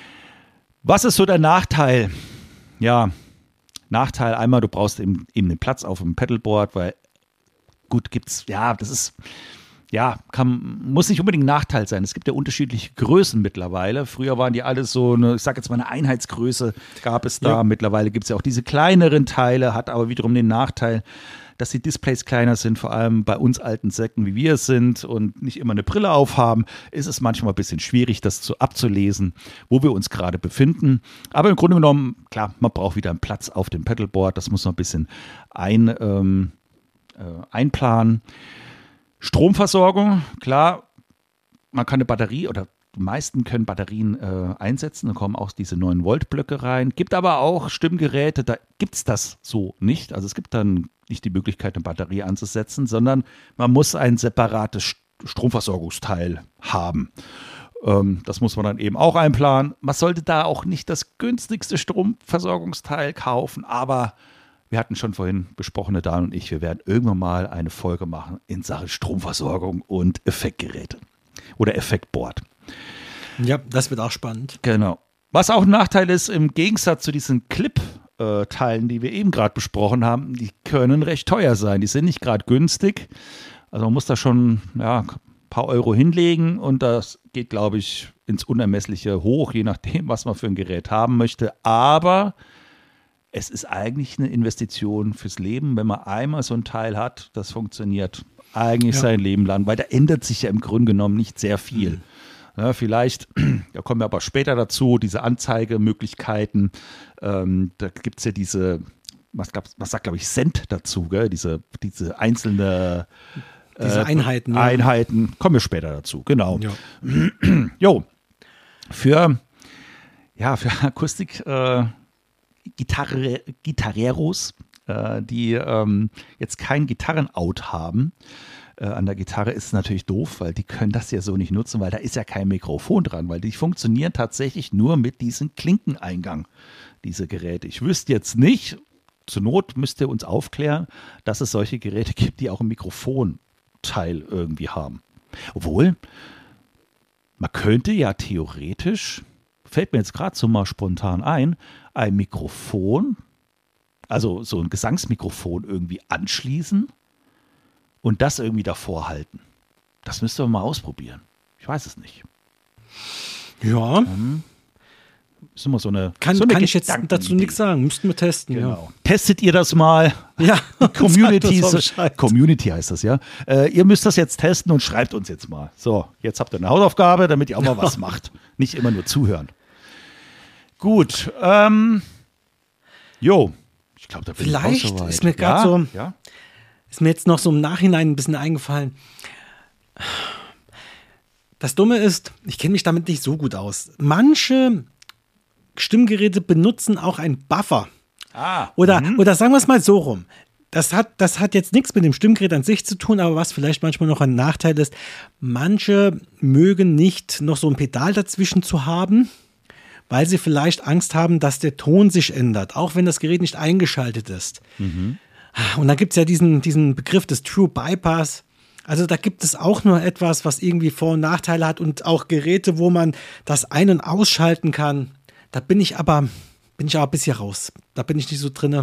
Was ist so der Nachteil? Ja, Nachteil einmal, du brauchst eben, eben den Platz auf dem Pedalboard, weil gut, gibt's, ja, das ist, ja, kann, muss nicht unbedingt ein Nachteil sein. Es gibt ja unterschiedliche Größen mittlerweile. Früher waren die alles so eine, ich sag jetzt mal eine Einheitsgröße gab es da. Ja. Mittlerweile gibt es ja auch diese kleineren Teile, hat aber wiederum den Nachteil, dass die Displays kleiner sind, vor allem bei uns alten Säcken, wie wir es sind und nicht immer eine Brille aufhaben, ist es manchmal ein bisschen schwierig, das zu, abzulesen, wo wir uns gerade befinden. Aber im Grunde genommen, klar, man braucht wieder einen Platz auf dem Pedalboard, das muss man ein bisschen ein, ähm, äh, einplanen. Stromversorgung, klar, man kann eine Batterie oder die meisten können Batterien äh, einsetzen, da kommen auch diese neun Volt Blöcke rein. Gibt aber auch Stimmgeräte, da gibt es das so nicht. Also es gibt dann nicht die Möglichkeit, eine Batterie anzusetzen, sondern man muss ein separates Stromversorgungsteil haben. Ähm, das muss man dann eben auch einplanen. Man sollte da auch nicht das günstigste Stromversorgungsteil kaufen, aber wir hatten schon vorhin besprochen, der Dan und ich, wir werden irgendwann mal eine Folge machen in Sachen Stromversorgung und Effektgeräte oder Effektboard. Ja, das wird auch spannend. Genau. Was auch ein Nachteil ist, im Gegensatz zu diesen Clip-Teilen, die wir eben gerade besprochen haben, die können recht teuer sein. Die sind nicht gerade günstig. Also man muss da schon ja, ein paar Euro hinlegen und das geht, glaube ich, ins Unermessliche hoch, je nachdem, was man für ein Gerät haben möchte. Aber es ist eigentlich eine Investition fürs Leben, wenn man einmal so ein Teil hat, das funktioniert eigentlich Ja. sein Leben lang, weil da ändert sich ja im Grunde genommen nicht sehr viel. Mhm. Ja, vielleicht, da kommen wir aber später dazu, diese Anzeigemöglichkeiten, ähm, da gibt es ja diese, was, glaub, was sagt glaube ich Cent dazu, gell? Diese, diese einzelne Diese äh, Einheiten. ja. Einheiten, kommen wir später dazu, genau. Ja. Jo, für, ja, für Akustik, äh, Gitarre, Gitarreros äh, die ähm, jetzt kein Gitarrenout haben. Äh, an der Gitarre ist es natürlich doof, weil die können das ja so nicht nutzen, weil da ist ja kein Mikrofon dran, weil die funktionieren tatsächlich nur mit diesem Klinkeneingang, diese Geräte. Ich wüsste jetzt nicht, zur Not müsst ihr uns aufklären, dass es solche Geräte gibt, die auch ein Mikrofonteil irgendwie haben. Obwohl, man könnte ja theoretisch, fällt mir jetzt gerade so mal spontan ein, ein Mikrofon, also so ein Gesangsmikrofon irgendwie anschließen und das irgendwie davor halten. Das müssten wir mal ausprobieren. Ich weiß es nicht. Ja. Ähm, ist immer so eine Kann, so eine kann ich jetzt dazu nichts sagen. Müssten wir testen. Genau. Ja. Testet ihr das mal? Ja. Community, Sag uns mal Bescheid. Community heißt das, ja. Äh, ihr müsst das jetzt testen und schreibt uns jetzt mal. So, jetzt habt ihr eine Hausaufgabe, damit ihr auch mal was macht. Nicht immer nur zuhören. Gut. Ähm, jo. Ich glaube, da bin Vielleicht ich auch soweit. ist mir gerade ja? so, Ja? ist mir jetzt noch so im Nachhinein ein bisschen eingefallen. Das Dumme ist, ich kenne mich damit nicht so gut aus. Manche Stimmgeräte benutzen auch einen Buffer. Ah. Oder, mhm. oder sagen wir es mal so rum. Das hat, das hat jetzt nichts mit dem Stimmgerät an sich zu tun, aber was vielleicht manchmal noch ein Nachteil ist, manche mögen nicht noch so ein Pedal dazwischen zu haben, weil sie vielleicht Angst haben, dass der Ton sich ändert, auch wenn das Gerät nicht eingeschaltet ist. Mhm. Und dann gibt es ja diesen, diesen Begriff des True Bypass. Also da gibt es auch nur etwas, was irgendwie Vor- und Nachteile hat und auch Geräte, wo man das ein- und ausschalten kann. Da bin ich aber, bin ich aber ein bisschen raus. Da bin ich nicht so drin.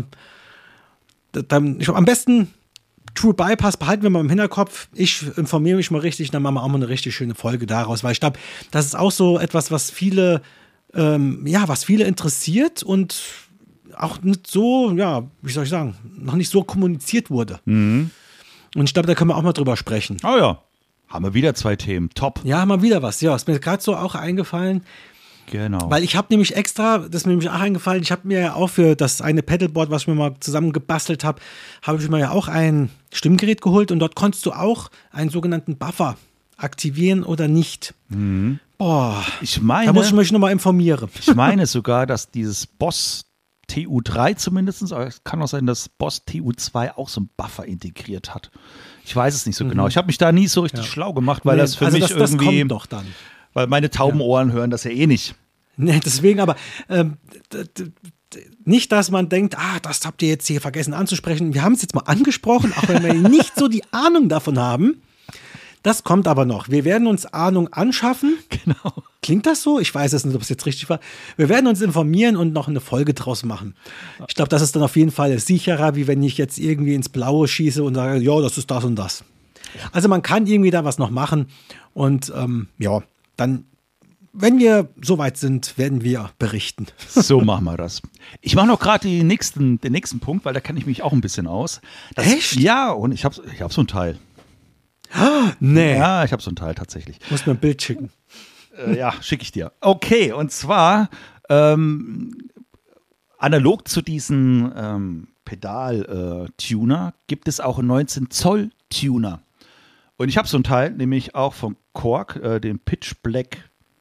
Da, da, ich, am besten True Bypass behalten wir mal im Hinterkopf. Ich informiere mich mal richtig, dann machen wir auch mal eine richtig schöne Folge daraus, weil ich glaube, das ist auch so etwas, was viele, ähm, ja, was viele interessiert und auch nicht so, ja, wie soll ich sagen, noch nicht so kommuniziert wurde. Mhm. Und ich glaube, da können wir auch mal drüber sprechen. Oh ja. Haben wir wieder zwei Themen. Top. Ja, mal wieder was. Ja, ist mir gerade so auch eingefallen. Genau. Weil ich habe nämlich extra, das ist mir nämlich auch eingefallen, ich habe mir ja auch für das eine Pedalboard, was ich mir mal zusammen gebastelt habe, habe ich mir ja auch ein Stimmgerät geholt und dort konntest du auch einen sogenannten Buffer aktivieren oder nicht. Mhm. Boah, Ich meine, da muss ich mich nochmal informieren. ich meine sogar, dass dieses Boss T U drei zumindest, aber es kann auch sein, dass Boss T U zwei auch so einen Buffer integriert hat. Ich weiß es nicht so mhm. genau. Ich habe mich da nie so richtig ja. schlau gemacht, weil nee, das für also mich das, das irgendwie, kommt doch dann. Weil meine tauben ja. Ohren hören das ja eh nicht. Nee, deswegen aber ähm, d- d- d- nicht, dass man denkt, ah, das habt ihr jetzt hier vergessen anzusprechen. Wir haben es jetzt mal angesprochen, auch wenn wir nicht so die Ahnung davon haben. Das kommt aber noch. Wir werden uns Ahnung anschaffen. Genau. Klingt das so? Ich weiß es nicht, ob es jetzt richtig war. Wir werden uns informieren und noch eine Folge draus machen. Ich glaube, das ist dann auf jeden Fall sicherer, wie wenn ich jetzt irgendwie ins Blaue schieße und sage, ja, das ist das und das. Also man kann irgendwie da was noch machen. Und ähm, ja, dann, wenn wir soweit sind, werden wir berichten. So machen wir das. Ich mache noch gerade den nächsten, den nächsten Punkt, weil da kenne ich mich auch ein bisschen aus. Das, Echt? Ja, und ich habe ich hab so ein Teil. Nee. Ja, ich habe so ein Teil tatsächlich. Muss mir ein Bild schicken. Äh, ja, schicke ich dir. Okay, und zwar ähm, analog zu diesen ähm, Pedal-Tuner äh, gibt es auch einen neunzehn Zoll Tuner. Und ich habe so ein Teil, nämlich auch von Korg, äh, den Pitch Black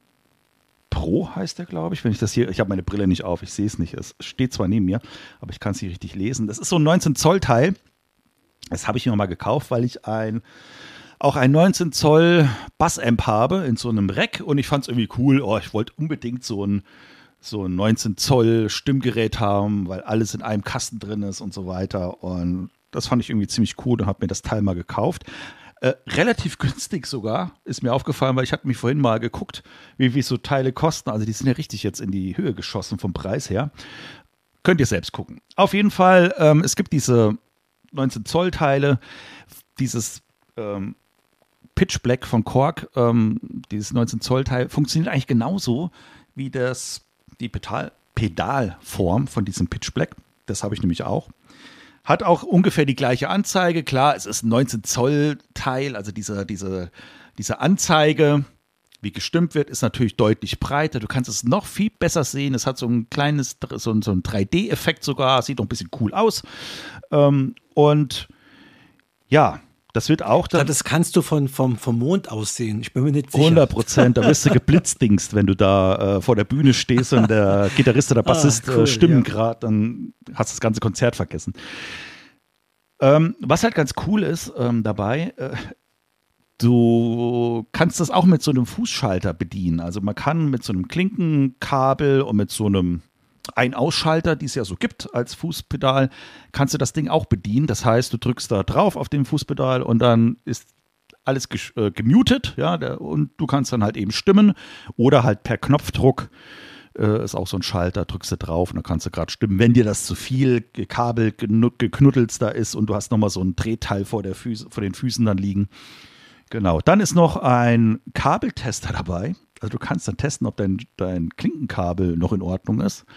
Pro heißt der, glaube ich. Wenn ich das hier, ich habe meine Brille nicht auf, ich sehe es nicht. Es steht zwar neben mir, aber ich kann es nicht richtig lesen. Das ist so ein neunzehn Zoll Teil. Das habe ich mir mal gekauft, weil ich ein auch ein neunzehn Zoll Bassamp habe in so einem Rack und ich fand es irgendwie cool. Oh, ich wollte unbedingt so ein, so ein neunzehn Zoll Stimmgerät haben, weil alles in einem Kasten drin ist und so weiter. Und das fand ich irgendwie ziemlich cool und habe mir das Teil mal gekauft. Äh, relativ günstig sogar, ist mir aufgefallen, weil ich hatte mich vorhin mal geguckt, wie, wie so Teile kosten. Also die sind ja richtig jetzt in die Höhe geschossen vom Preis her. Könnt ihr selbst gucken. Auf jeden Fall, ähm, es gibt diese neunzehn Zoll Teile, dieses ähm, Pitch Black von Korg, ähm, dieses neunzehn Zoll Teil, funktioniert eigentlich genauso wie das, die Pedal, Pedalform von diesem Pitch Black. Das habe ich nämlich auch. Hat auch ungefähr die gleiche Anzeige. Klar, es ist ein neunzehn Zoll Teil, also diese, diese, diese Anzeige, wie gestimmt wird, ist natürlich deutlich breiter. Du kannst es noch viel besser sehen. Es hat so ein kleines, so ein, so ein drei D-Effekt sogar, sieht noch ein bisschen cool aus. Ähm, und ja, Das wird auch dann. Das kannst du von, vom, vom Mond aus sehen. Ich bin mir nicht sicher. hundert Prozent. Da wirst du geblitzdingst, wenn du da äh, vor der Bühne stehst und der Gitarrist oder Bassist ah, cool, äh, stimmen ja. gerade, dann hast du das ganze Konzert vergessen. Ähm, was halt ganz cool ist ähm, dabei, äh, du kannst das auch mit so einem Fußschalter bedienen. Also man kann mit so einem Klinkenkabel und mit so einem Ein-Ausschalter, die es ja so gibt als Fußpedal, kannst du das Ding auch bedienen. Das heißt, du drückst da drauf auf dem Fußpedal und dann ist alles äh, gemutet, ja, der, und du kannst dann halt eben stimmen oder halt per Knopfdruck äh, ist auch so ein Schalter, drückst du drauf und dann kannst du gerade stimmen. Wenn dir das zu viel Kabel geknuddelt da ist und du hast nochmal so ein Drehteil vor, der Füße, vor den Füßen dann liegen. Genau. Dann ist noch ein Kabeltester dabei. Also du kannst dann testen, ob dein, dein Klinkenkabel noch in Ordnung ist.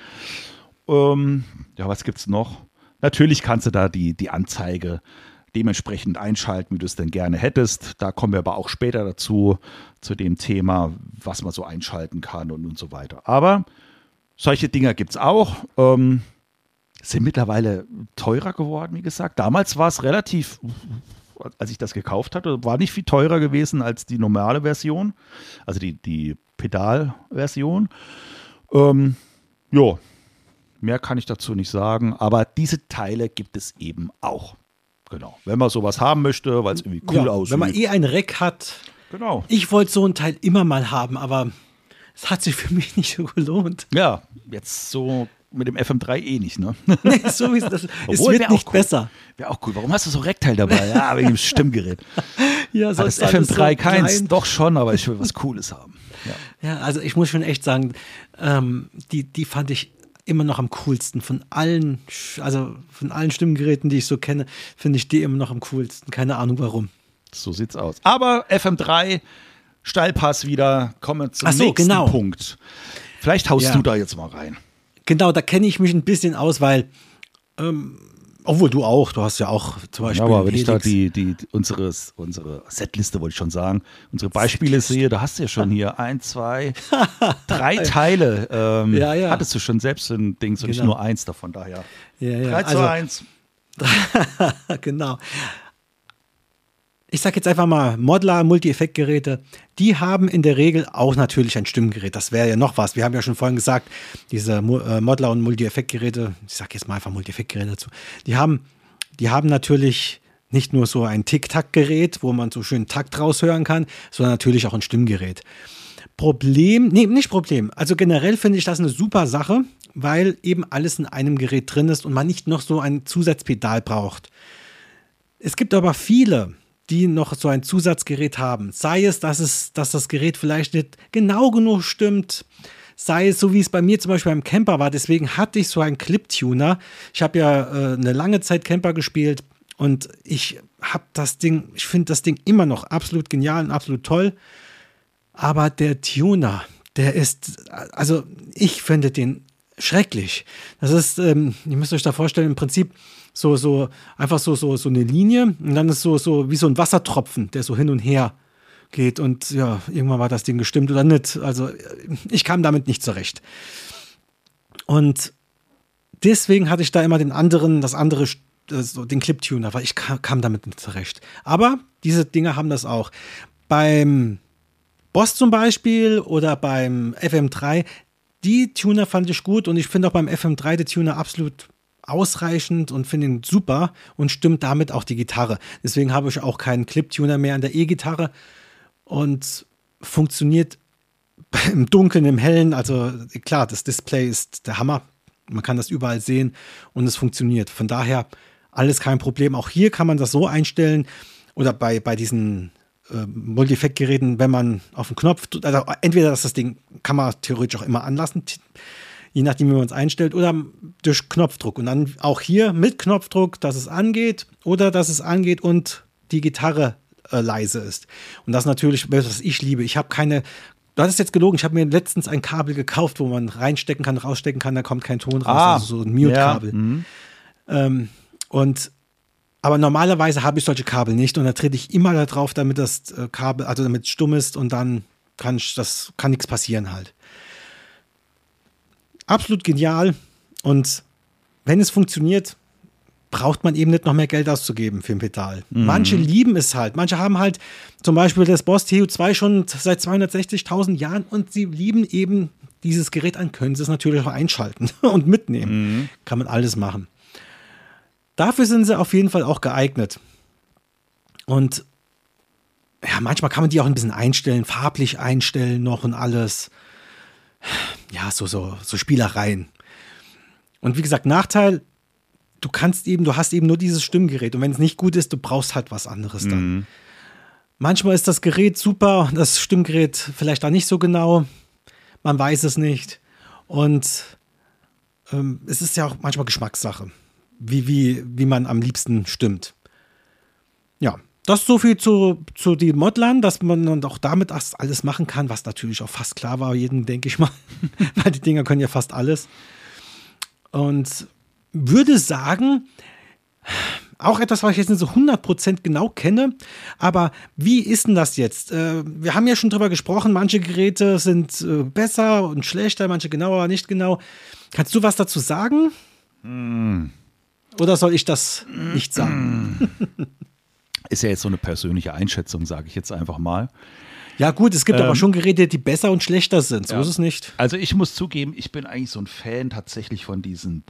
Ähm, ja, was gibt's noch? Natürlich kannst du da die, die Anzeige dementsprechend einschalten, wie du es denn gerne hättest. Da kommen wir aber auch später dazu, zu dem Thema, was man so einschalten kann und, und so weiter. Aber solche Dinger gibt's auch. Ähm, sind mittlerweile teurer geworden, wie gesagt. Damals war es relativ... Als ich das gekauft hatte, war nicht viel teurer gewesen als die normale Version, also die, die Pedalversion. Ähm, jo, mehr kann ich dazu nicht sagen, aber diese Teile gibt es eben auch. Genau, wenn man sowas haben möchte, weil es irgendwie cool ja, aussieht. Wenn man eh ein Rack hat. Genau. Ich wollte so ein Teil immer mal haben, aber es hat sich für mich nicht so gelohnt. Ja, jetzt so mit dem F M drei eh nicht, ne? Nee, so ist das. Es wird nicht cool. besser. Wäre auch cool. Warum hast du so ein Rackteil dabei? Ja, wegen dem Stimmgerät. Ja, Hat das F M drei so keins? Klein. Doch schon, aber ich will was Cooles haben. Ja, ja, also ich muss schon echt sagen, ähm, die, die fand ich immer noch am coolsten. Von allen, also von allen Stimmgeräten, die ich so kenne, finde ich die immer noch am coolsten. Keine Ahnung warum. So sieht's aus. Aber F M drei, Steilpass wieder, kommen wir zum Ach so, nächsten genau. Punkt. Vielleicht haust ja. du da jetzt mal rein. Genau, da kenne ich mich ein bisschen aus, weil, ähm, obwohl du auch, du hast ja auch zum Beispiel. Ja, aber wenn ich da die, die, unsere, unsere Setliste, wollte ich schon sagen, unsere Beispiele Setliste. sehe, da hast du ja schon hier ein, zwei, drei Teile. Ähm, ja, ja. Hattest du schon selbst ein Ding, so genau. Nicht nur eins davon, daher. Ja, ja. drei zu eins. Genau. Ich sage jetzt einfach mal, Modler, Multi-Effekt-Geräte, die haben in der Regel auch natürlich ein Stimmgerät. Das wäre ja noch was. Wir haben ja schon vorhin gesagt, diese äh, Modler- und Multi-Effekt-Geräte, ich sage jetzt mal einfach Multi-Effekt-Geräte dazu, die haben, die haben natürlich nicht nur so ein Tick-Tack-Gerät, wo man so schön Takt raushören kann, sondern natürlich auch ein Stimmgerät. Problem, nee, nicht Problem. Also generell finde ich das eine super Sache, weil eben alles in einem Gerät drin ist und man nicht noch so ein Zusatzpedal braucht. Es gibt aber viele, die noch so ein Zusatzgerät haben. Sei es, dass es, dass das Gerät vielleicht nicht genau genug stimmt, sei es so, wie es bei mir zum Beispiel beim Camper war. Deswegen hatte ich so einen Clip-Tuner. Ich habe ja äh, eine lange Zeit Camper gespielt und ich habe das Ding, ich finde das Ding immer noch absolut genial und absolut toll. Aber der Tuner, der ist, also ich finde den schrecklich. Das ist, ähm, ihr müsst euch da vorstellen, im Prinzip so, so, einfach so, so, so eine Linie und dann ist so, so wie so ein Wassertropfen, der so hin und her geht und ja, irgendwann war das Ding gestimmt oder nicht. Also ich kam damit nicht zurecht. Und deswegen hatte ich da immer den anderen, das andere, so den Clip-Tuner, weil ich kam, kam damit nicht zurecht. Aber diese Dinger haben das auch. Beim Boss zum Beispiel oder beim F M drei, die Tuner fand ich gut und ich finde auch beim F M drei die Tuner absolut ausreichend und finde ihn super und stimmt damit auch die Gitarre. Deswegen habe ich auch keinen Clip-Tuner mehr an der E-Gitarre und funktioniert im Dunkeln, im Hellen. Also klar, das Display ist der Hammer. Man kann das überall sehen und es funktioniert. Von daher alles kein Problem. Auch hier kann man das so einstellen oder bei, bei diesen äh, Multi-Effekt-Geräten, wenn man auf den Knopf, also entweder das, das Ding kann man theoretisch auch immer anlassen, je nachdem, wie man es einstellt, oder durch Knopfdruck. Und dann auch hier mit Knopfdruck, dass es angeht oder dass es angeht und die Gitarre äh, leise ist. Und das natürlich, was ich liebe. Ich habe keine, du hattest jetzt gelogen, ich habe mir letztens ein Kabel gekauft, wo man reinstecken kann, rausstecken kann, da kommt kein Ton raus. Ah, also so ein Mute-Kabel. Ja, mhm. ähm, und aber normalerweise habe ich solche Kabel nicht und da trete ich immer da drauf, damit das äh, Kabel, also damit es stumm ist und dann kann ich, das kann nichts passieren halt. Absolut genial und wenn es funktioniert, braucht man eben nicht noch mehr Geld auszugeben für ein Pedal. Mhm. Manche lieben es halt. Manche haben halt zum Beispiel das Boss T U zwei schon seit zweihundertsechzigtausend Jahren und sie lieben eben dieses Gerät an, können sie es natürlich auch einschalten und mitnehmen. Mhm. Kann man alles machen. Dafür sind sie auf jeden Fall auch geeignet. Und ja, manchmal kann man die auch ein bisschen einstellen, farblich einstellen noch und alles. Ja, so, so, so Spielereien. Und wie gesagt, Nachteil, du kannst eben, du hast eben nur dieses Stimmgerät und wenn es nicht gut ist, du brauchst halt was anderes dann. Mhm. Manchmal ist das Gerät super, das Stimmgerät vielleicht auch nicht so genau. Man weiß es nicht. Und ähm, es ist ja auch manchmal Geschmackssache, wie, wie, wie man am liebsten stimmt. Ja, das so viel zu, zu den Modlern, dass man dann auch damit alles machen kann, was natürlich auch fast klar war, jedem, denke ich mal. Weil die Dinger können ja fast alles. Und würde sagen, auch etwas, was ich jetzt nicht so hundert Prozent genau kenne, aber wie ist denn das jetzt? Äh, wir haben ja schon drüber gesprochen, manche Geräte sind äh, besser und schlechter, manche genauer, nicht genau. Kannst du was dazu sagen? Mm. Oder soll ich das mm. nicht sagen? Ist ja jetzt so eine persönliche Einschätzung, sage ich jetzt einfach mal. Ja gut, es gibt ähm, aber schon Geräte, die besser und schlechter sind, so ja. ist es nicht. Also ich muss zugeben, ich bin eigentlich so ein Fan tatsächlich von diesen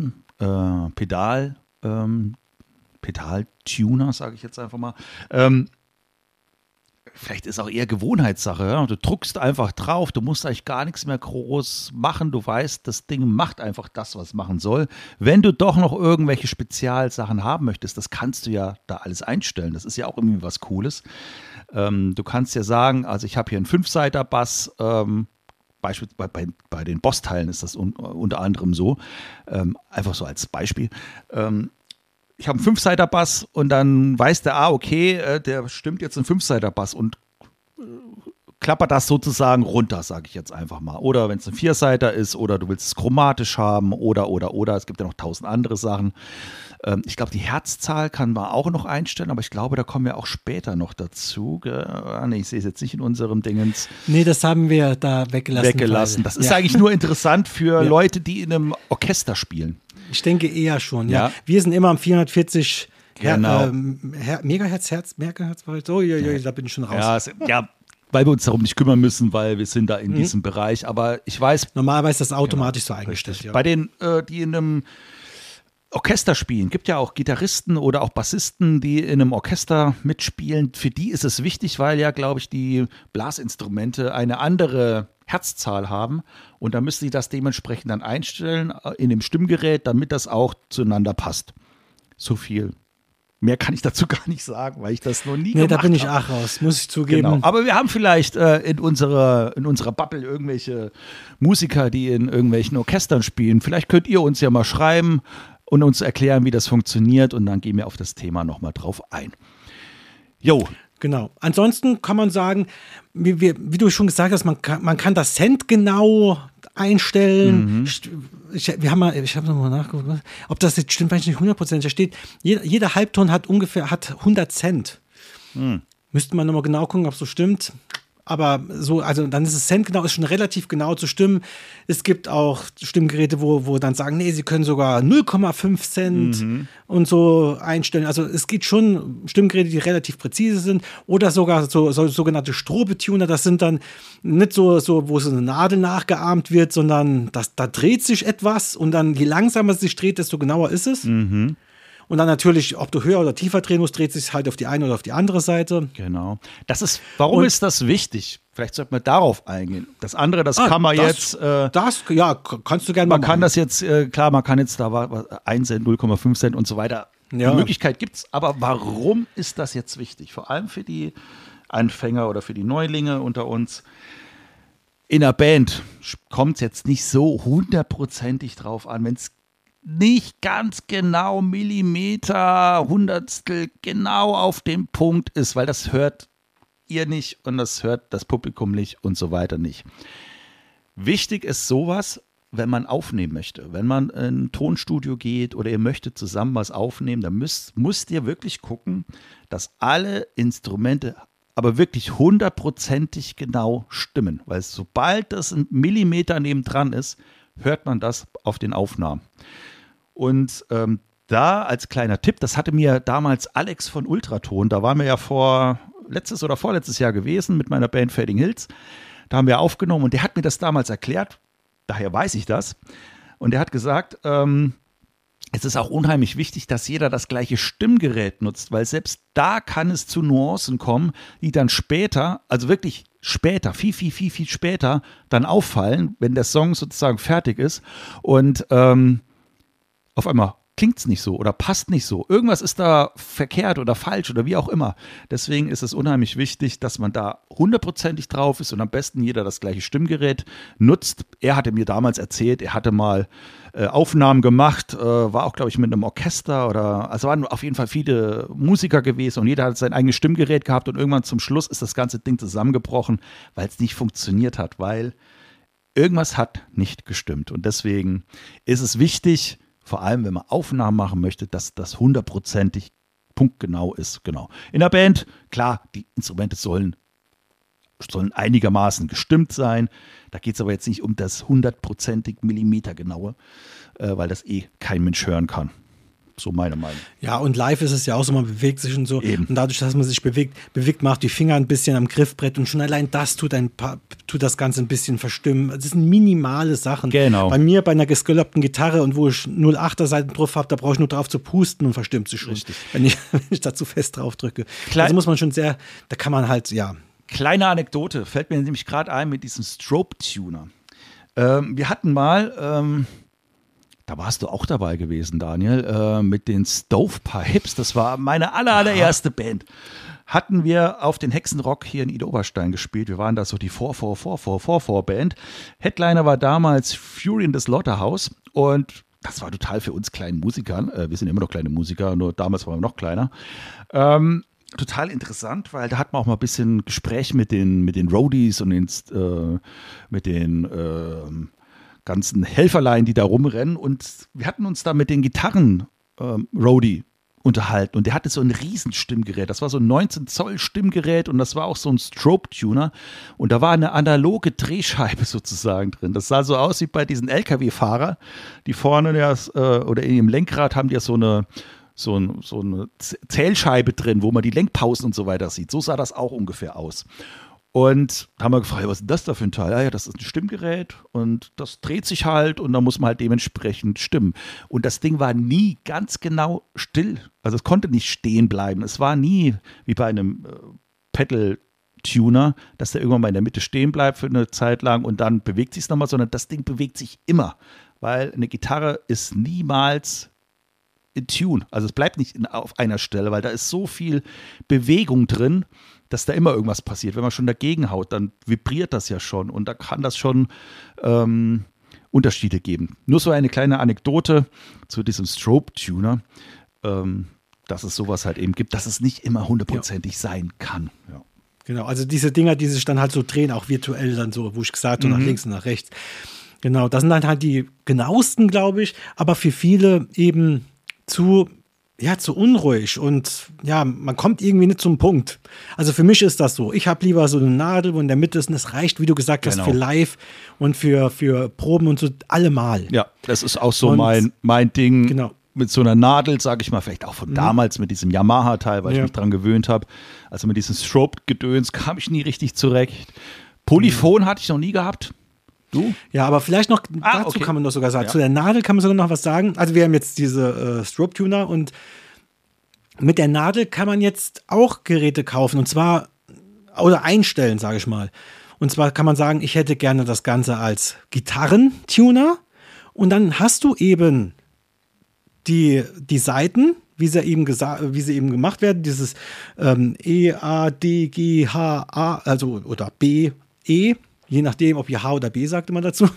Boden-Pedal- äh, ähm, Pedal-Tuner, sage ich jetzt einfach mal. Ähm, vielleicht ist auch eher Gewohnheitssache. Ja? Du druckst einfach drauf, du musst eigentlich gar nichts mehr groß machen. Du weißt, das Ding macht einfach das, was es machen soll. Wenn du doch noch irgendwelche Spezialsachen haben möchtest, das kannst du ja da alles einstellen. Das ist ja auch irgendwie was Cooles. Ähm, du kannst ja sagen, also ich habe hier einen Fünfseiter-Bass, ähm, beispielsweise bei, bei den Boss-Teilen ist das un, unter anderem so, ähm, einfach so als Beispiel. Ähm, Ich habe einen Fünfseiter-Bass und dann weiß der, ah, okay, äh, der stimmt jetzt ein Fünfseiter-Bass und äh, klappert das sozusagen runter, sage ich jetzt einfach mal. Oder wenn es ein Vierseiter ist oder du willst es chromatisch haben oder, oder, oder. Es gibt ja noch tausend andere Sachen. Ähm, ich glaube, die Herzzahl kann man auch noch einstellen, aber ich glaube, da kommen wir auch später noch dazu. Ah, nee, ich sehe es jetzt nicht in unserem Dingens. Nee, das haben wir da weggelassen. Weggelassen. Das ist ja eigentlich nur interessant für ja. Leute, die in einem Orchester spielen. Ich denke eher schon, ja. ja. Wir sind immer am vierhundertvierzig genau. Her- ähm, Her- Megahertz, Herz, Megahertz, oh, ja, ja, da bin ich schon raus. Ja, es, ja, weil wir uns darum nicht kümmern müssen, weil wir sind da in mhm. diesem Bereich. Aber ich weiß. Normalerweise ist das automatisch genau, so eingestellt. Ja. Bei den, äh, die in einem Orchester spielen, gibt ja auch Gitarristen oder auch Bassisten, die in einem Orchester mitspielen. Für die ist es wichtig, weil ja, glaube ich, die Blasinstrumente eine andere Herzzahl haben und da müssen sie das dementsprechend dann einstellen in dem Stimmgerät, damit das auch zueinander passt. So viel. Mehr kann ich dazu gar nicht sagen, weil ich das noch nie nee, gemacht habe. Nee, da bin ich auch raus, muss ich zugeben. Genau. Aber wir haben vielleicht äh, in, unserer, in unserer Bubble irgendwelche Musiker, die in irgendwelchen Orchestern spielen. Vielleicht könnt ihr uns ja mal schreiben und uns erklären, wie das funktioniert und dann gehen wir auf das Thema nochmal drauf ein. Jo. Genau. Ansonsten kann man sagen, wie, wie, wie du schon gesagt hast, man kann, man kann das Cent genau einstellen. Mhm. Ich, wir haben mal, ich habe nochmal nachgeguckt, ob das jetzt stimmt, weiß ich nicht hundert Prozent. Da steht, jeder, jeder Halbton hat ungefähr hat hundert Cent. Mhm. Müsste man nochmal genau gucken, ob es so stimmt. Aber so, also dann ist es Cent genau, ist schon relativ genau zu stimmen. Es gibt auch Stimmgeräte, wo, wo dann sagen, nee, sie können sogar null Komma fünf Cent mhm. und so einstellen. Also es gibt schon Stimmgeräte, die relativ präzise sind oder sogar so, so sogenannte Strobe-Tuner. Das sind dann nicht so, so, wo so eine Nadel nachgeahmt wird, sondern das, da dreht sich etwas und dann je langsamer es sich dreht, desto genauer ist es. Mhm. Und dann natürlich, ob du höher oder tiefer drehen musst, dreht sich halt auf die eine oder auf die andere Seite. Genau. Das ist, warum und, ist das wichtig? Vielleicht sollte man darauf eingehen. Das andere, das ah, kann man das, jetzt. Äh, das, ja, kannst du gerne mal machen. Man kann das jetzt, äh, klar, man kann jetzt da ein Cent, null Komma fünf Cent und so weiter. Ja. Die Möglichkeit gibt es. Aber warum ist das jetzt wichtig? Vor allem für die Anfänger oder für die Neulinge unter uns. In der Band kommt es jetzt nicht so hundertprozentig drauf an, wenn es nicht ganz genau Millimeter, Hundertstel genau auf dem Punkt ist, weil das hört ihr nicht und das hört das Publikum nicht und so weiter nicht. Wichtig ist sowas, wenn man aufnehmen möchte. Wenn man in ein Tonstudio geht oder ihr möchtet zusammen was aufnehmen, dann müsst, müsst ihr wirklich gucken, dass alle Instrumente aber wirklich hundertprozentig genau stimmen, weil sobald das ein Millimeter nebendran ist, hört man das auf den Aufnahmen. Und ähm, da als kleiner Tipp, das hatte mir damals Alex von Ultraton, da waren wir ja vor letztes oder vorletztes Jahr gewesen mit meiner Band Fading Hills. Da haben wir aufgenommen und der hat mir das damals erklärt, daher weiß ich das. Und er hat gesagt, ähm, es ist auch unheimlich wichtig, dass jeder das gleiche Stimmgerät nutzt, weil selbst da kann es zu Nuancen kommen, die dann später, also wirklich später, viel, viel, viel, viel später dann auffallen, wenn der Song sozusagen fertig ist und ähm, auf einmal klingt es nicht so oder passt nicht so. Irgendwas ist da verkehrt oder falsch oder wie auch immer. Deswegen ist es unheimlich wichtig, dass man da hundertprozentig drauf ist und am besten jeder das gleiche Stimmgerät nutzt. Er hatte mir damals erzählt, er hatte mal äh, Aufnahmen gemacht, äh, war auch, glaube ich, mit einem Orchester oder, also waren auf jeden Fall viele Musiker gewesen und jeder hat sein eigenes Stimmgerät gehabt und irgendwann zum Schluss ist das ganze Ding zusammengebrochen, weil es nicht funktioniert hat, weil irgendwas hat nicht gestimmt. Und deswegen ist es wichtig, vor allem, wenn man Aufnahmen machen möchte, dass das hundertprozentig punktgenau ist. Genau. In der Band, klar, die Instrumente sollen, sollen einigermaßen gestimmt sein. Da geht es aber jetzt nicht um das hundertprozentig Millimetergenaue, äh, weil das eh kein Mensch hören kann. So meine Meinung. Ja, und live ist es ja auch so, man bewegt sich und so. Eben. Und dadurch, dass man sich bewegt, bewegt man auch die Finger ein bisschen am Griffbrett und schon allein das tut, ein paar, tut das Ganze ein bisschen verstimmen. Das sind minimale Sachen. Genau. Bei mir, bei einer gescallopten Gitarre und wo ich null Komma achter Seiten drauf habe, da brauche ich nur drauf zu pusten und verstimmt sich schon. Richtig. Wenn ich, wenn ich da zu fest drauf drücke. Klein- also muss man schon sehr, da kann man halt, ja. Kleine Anekdote, fällt mir nämlich gerade ein mit diesem Strobe-Tuner. Ähm, wir hatten mal, ähm, da warst du auch dabei gewesen, Daniel, äh, mit den Stovepipes, das war meine aller, allererste Band, hatten wir auf den Hexenrock hier in Idar-Oberstein gespielt. Wir waren da so die vier vier vier vier vier vier Band. Headliner war damals Fury in the Slaughterhouse und das war total für uns kleinen Musikern, äh, wir sind immer noch kleine Musiker, nur damals waren wir noch kleiner, ähm, total interessant, weil da hat man auch mal ein bisschen Gespräch mit den, mit den Roadies und den, äh, mit den äh, ganzen Helferlein, die da rumrennen und wir hatten uns da mit den Gitarren ähm, Roadie unterhalten und der hatte so ein Riesenstimmgerät, das war so ein neunzehn Zoll Stimmgerät und das war auch so ein Strobe-Tuner und da war eine analoge Drehscheibe sozusagen drin. Das sah so aus wie bei diesen L K W-Fahrer, die vorne ja, äh, oder in ihrem Lenkrad haben die ja so eine so, ein, so eine Zählscheibe drin, wo man die Lenkpausen und so weiter sieht. So sah das auch ungefähr aus. Und da haben wir gefragt, was ist denn das da für ein Teil? Ja, ja, das ist ein Stimmgerät und das dreht sich halt und da muss man halt dementsprechend stimmen. Und das Ding war nie ganz genau still. Also es konnte nicht stehen bleiben. Es war nie wie bei einem äh, Pedal-Tuner, dass der irgendwann mal in der Mitte stehen bleibt für eine Zeit lang und dann bewegt sich es nochmal, sondern das Ding bewegt sich immer. Weil eine Gitarre ist niemals in Tune. Also es bleibt nicht in, auf einer Stelle, weil da ist so viel Bewegung drin, dass da immer irgendwas passiert. Wenn man schon dagegen haut, dann vibriert das ja schon und da kann das schon ähm, Unterschiede geben. Nur so eine kleine Anekdote zu diesem Strobe-Tuner, ähm, dass es sowas halt eben gibt, dass es nicht immer hundertprozentig ja. sein kann. Ja. Genau, also diese Dinger, die sich dann halt so drehen, auch virtuell dann so, wo ich gesagt habe, mhm. nach links und nach rechts. Genau, das sind dann halt die genauesten, glaube ich, aber für viele eben zu ja, zu unruhig und ja, man kommt irgendwie nicht zum Punkt. Also für mich ist das so. Ich habe lieber so eine Nadel, wo in der Mitte ist und das reicht, wie du gesagt hast, genau. für live und für, für Proben und so allemal. Ja, das ist auch so und, mein, mein Ding. Genau. Mit so einer Nadel, sage ich mal, vielleicht auch von mhm. damals mit diesem Yamaha-Teil, weil ja. ich mich dran gewöhnt habe. Also mit diesem Strobe-Gedöns kam ich nie richtig zurecht. Polyphon mhm. hatte ich noch nie gehabt. Du? Ja, aber vielleicht noch, ah, dazu okay. kann man doch sogar sagen, ja. zu der Nadel kann man sogar noch was sagen. Also wir haben jetzt diese äh, Strobe-Tuner und mit der Nadel kann man jetzt auch Geräte kaufen und zwar, oder einstellen, sage ich mal. Und zwar kann man sagen, ich hätte gerne das Ganze als Gitarrentuner und dann hast du eben die, die Saiten, wie sie eben gesa- wie sie eben gemacht werden, dieses ähm, E, A, D, G, H, A, also oder B, E, je nachdem, ob ihr H oder B sagte man dazu,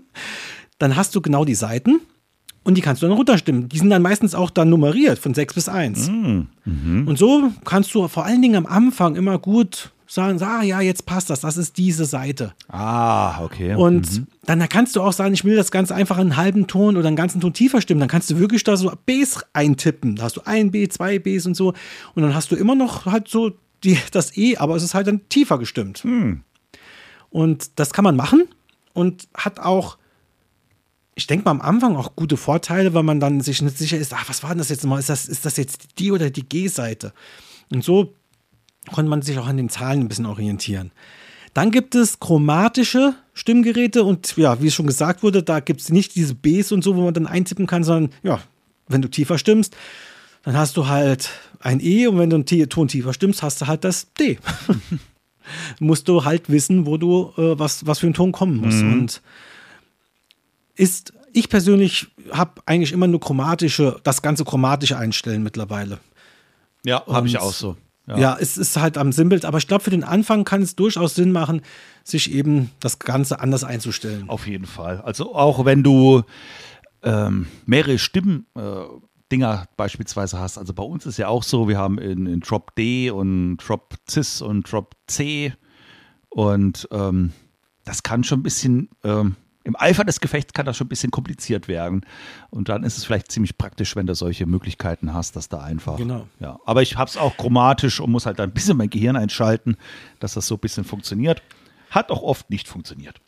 dann hast du genau die Seiten und die kannst du dann runterstimmen. Die sind dann meistens auch dann nummeriert von sechs bis eins. Mm, mhm. Und so kannst du vor allen Dingen am Anfang immer gut sagen, ah ja, jetzt passt das, das ist diese Seite. Ah, okay. Und mhm. dann kannst du auch sagen, ich will das Ganze einfach einen halben Ton oder einen ganzen Ton tiefer stimmen. Dann kannst du wirklich da so Bs eintippen. Da hast du ein B, zwei Bs und so. Und dann hast du immer noch halt so die, das E, aber es ist halt dann tiefer gestimmt. Mhm. Und das kann man machen und hat auch ich denke mal am Anfang auch gute Vorteile, weil man dann sich nicht sicher ist, ach, was war denn das jetzt nochmal? Ist das, ist das jetzt die oder die G-Seite? Und so konnte man sich auch an den Zahlen ein bisschen orientieren. Dann gibt es chromatische Stimmgeräte und ja, wie es schon gesagt wurde, da gibt es nicht diese Bs und so, wo man dann eintippen kann, sondern ja, wenn du tiefer stimmst, dann hast du halt ein E und wenn du einen Ton tiefer stimmst, hast du halt das D. Musst du halt wissen, wo du, äh, was, was für ein Ton kommen muss. Mhm. Und ist, ich persönlich habe eigentlich immer nur chromatische, das ganze chromatische einstellen mittlerweile. Ja, habe ich auch so. Ja. ja, es ist halt am simpelsten, aber ich glaube, für den Anfang kann es durchaus Sinn machen, sich eben das Ganze anders einzustellen. Auf jeden Fall. Also auch wenn du ähm, mehrere Stimmen äh, Dinger beispielsweise hast. Also bei uns ist ja auch so, wir haben in, in Drop D und Drop Cis und Drop C und ähm, das kann schon ein bisschen, ähm, im Eifer des Gefechts kann das schon ein bisschen kompliziert werden und dann ist es vielleicht ziemlich praktisch, wenn du solche Möglichkeiten hast, dass da einfach, genau. Ja. Aber ich habe es auch chromatisch und muss halt ein bisschen mein Gehirn einschalten, dass das so ein bisschen funktioniert. Hat auch oft nicht funktioniert.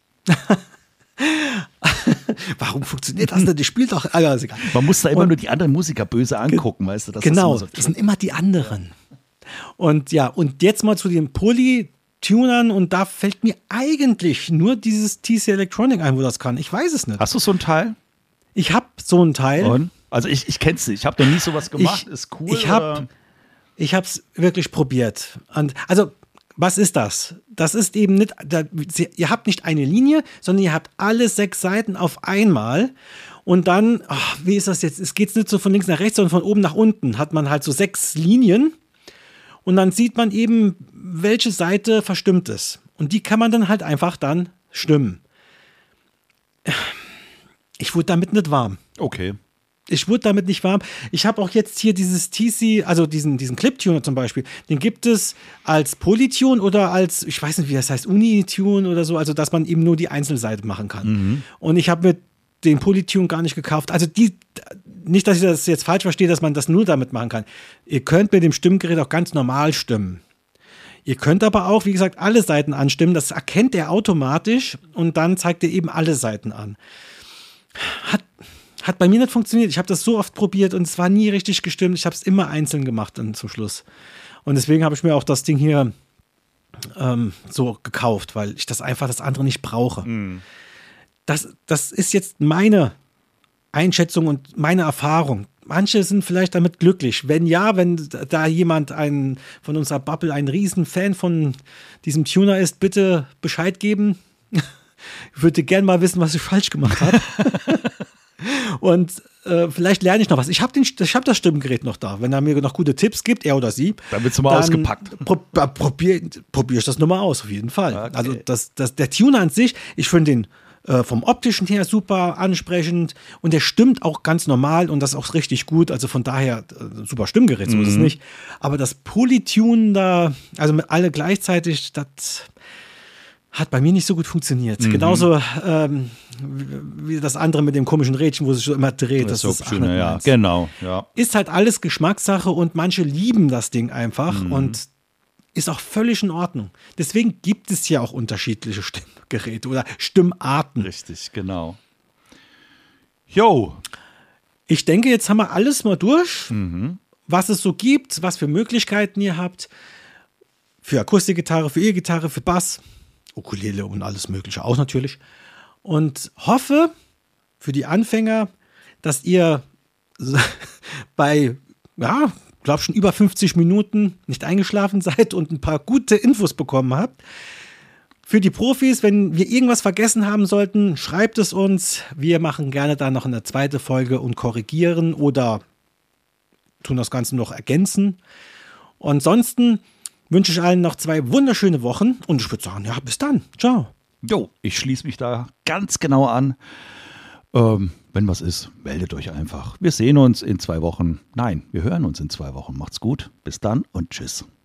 Warum funktioniert das denn? Die spielt doch. Also Man muss da immer und, nur die anderen Musiker böse angucken, ge- weißt du? Das genau, ist so das sind immer die anderen. Und ja, und jetzt mal zu den Polytunern und da fällt mir eigentlich nur dieses T C Electronic ein, wo das kann. Ich weiß es nicht. Hast du so ein Teil? Ich habe so ein Teil. Und? Also ich, ich kenn's nicht. Ich habe noch nie sowas gemacht. Ich, ist cool. Ich habe ich habe es wirklich probiert. Und also was ist das? Das ist eben nicht, da, ihr habt nicht eine Linie, sondern ihr habt alle sechs Seiten auf einmal und dann, ach, wie ist das jetzt? Es geht nicht so von links nach rechts, sondern von oben nach unten. Hat man halt so sechs Linien und dann sieht man eben, welche Seite verstimmt ist. Und die kann man dann halt einfach dann stimmen. Ich wurde damit nicht warm. Okay. Ich wurde damit nicht warm. Ich habe auch jetzt hier dieses T C, also diesen, diesen Clip-Tuner zum Beispiel, den gibt es als Polytune oder als, ich weiß nicht, wie das heißt, Unitune oder so, also dass man eben nur die Einzelseite machen kann. Mhm. Und ich habe mir den Polytune gar nicht gekauft. Also die, nicht, dass ich das jetzt falsch verstehe, dass man das nur damit machen kann. Ihr könnt mit dem Stimmgerät auch ganz normal stimmen. Ihr könnt aber auch, wie gesagt, alle Seiten anstimmen. Das erkennt er automatisch und dann zeigt er eben alle Seiten an. Hat Hat bei mir nicht funktioniert. Ich habe das so oft probiert und es war nie richtig gestimmt. Ich habe es immer einzeln gemacht dann zum Schluss. Und deswegen habe ich mir auch das Ding hier ähm, so gekauft, weil ich das einfach das andere nicht brauche. Mm. Das, das ist jetzt meine Einschätzung und meine Erfahrung. Manche sind vielleicht damit glücklich. Wenn ja, wenn da jemand ein, von unserer Bubble ein Riesenfan von diesem Tuner ist, bitte Bescheid geben. Ich würde gerne mal wissen, was ich falsch gemacht habe. Und äh, vielleicht lerne ich noch was. Ich habe hab das Stimmgerät noch da. Wenn er mir noch gute Tipps gibt, er oder sie, dann wird es mal ausgepackt. Pro, probiere probier ich das nochmal aus, auf jeden Fall. Okay. Also das, das, der Tuner an sich, ich finde den äh, vom optischen her super ansprechend und der stimmt auch ganz normal und das ist auch richtig gut. Also von daher äh, super Stimmgerät, so mhm. ist es nicht. Aber das Polytune da, also mit alle gleichzeitig, das hat bei mir nicht so gut funktioniert. Mhm. Genauso ähm, wie das andere mit dem komischen Rädchen, wo sich so immer dreht. Das, das ist schön, ja. Genau, ja. Ist halt alles Geschmackssache und manche lieben das Ding einfach mhm. und ist auch völlig in Ordnung. Deswegen gibt es ja auch unterschiedliche Stimmgeräte oder Stimmarten. Richtig, genau. Jo. Ich denke, jetzt haben wir alles mal durch, mhm. was es so gibt, was für Möglichkeiten ihr habt. Für Akustikgitarre, für E-Gitarre, für Bass. Ukulele und alles Mögliche auch natürlich. Und hoffe für die Anfänger, dass ihr bei, ja, glaube schon über fünfzig Minuten nicht eingeschlafen seid und ein paar gute Infos bekommen habt. Für die Profis, wenn wir irgendwas vergessen haben sollten, schreibt es uns. Wir machen gerne da noch eine zweite Folge und korrigieren oder tun das Ganze noch ergänzen. Und ansonsten wünsche ich allen noch zwei wunderschöne Wochen und ich würde sagen, ja, bis dann. Ciao. Jo, ich schließe mich da ganz genau an. Ähm, wenn was ist, meldet euch einfach. Wir sehen uns in zwei Wochen. Nein, wir hören uns in zwei Wochen. Macht's gut. Bis dann und tschüss.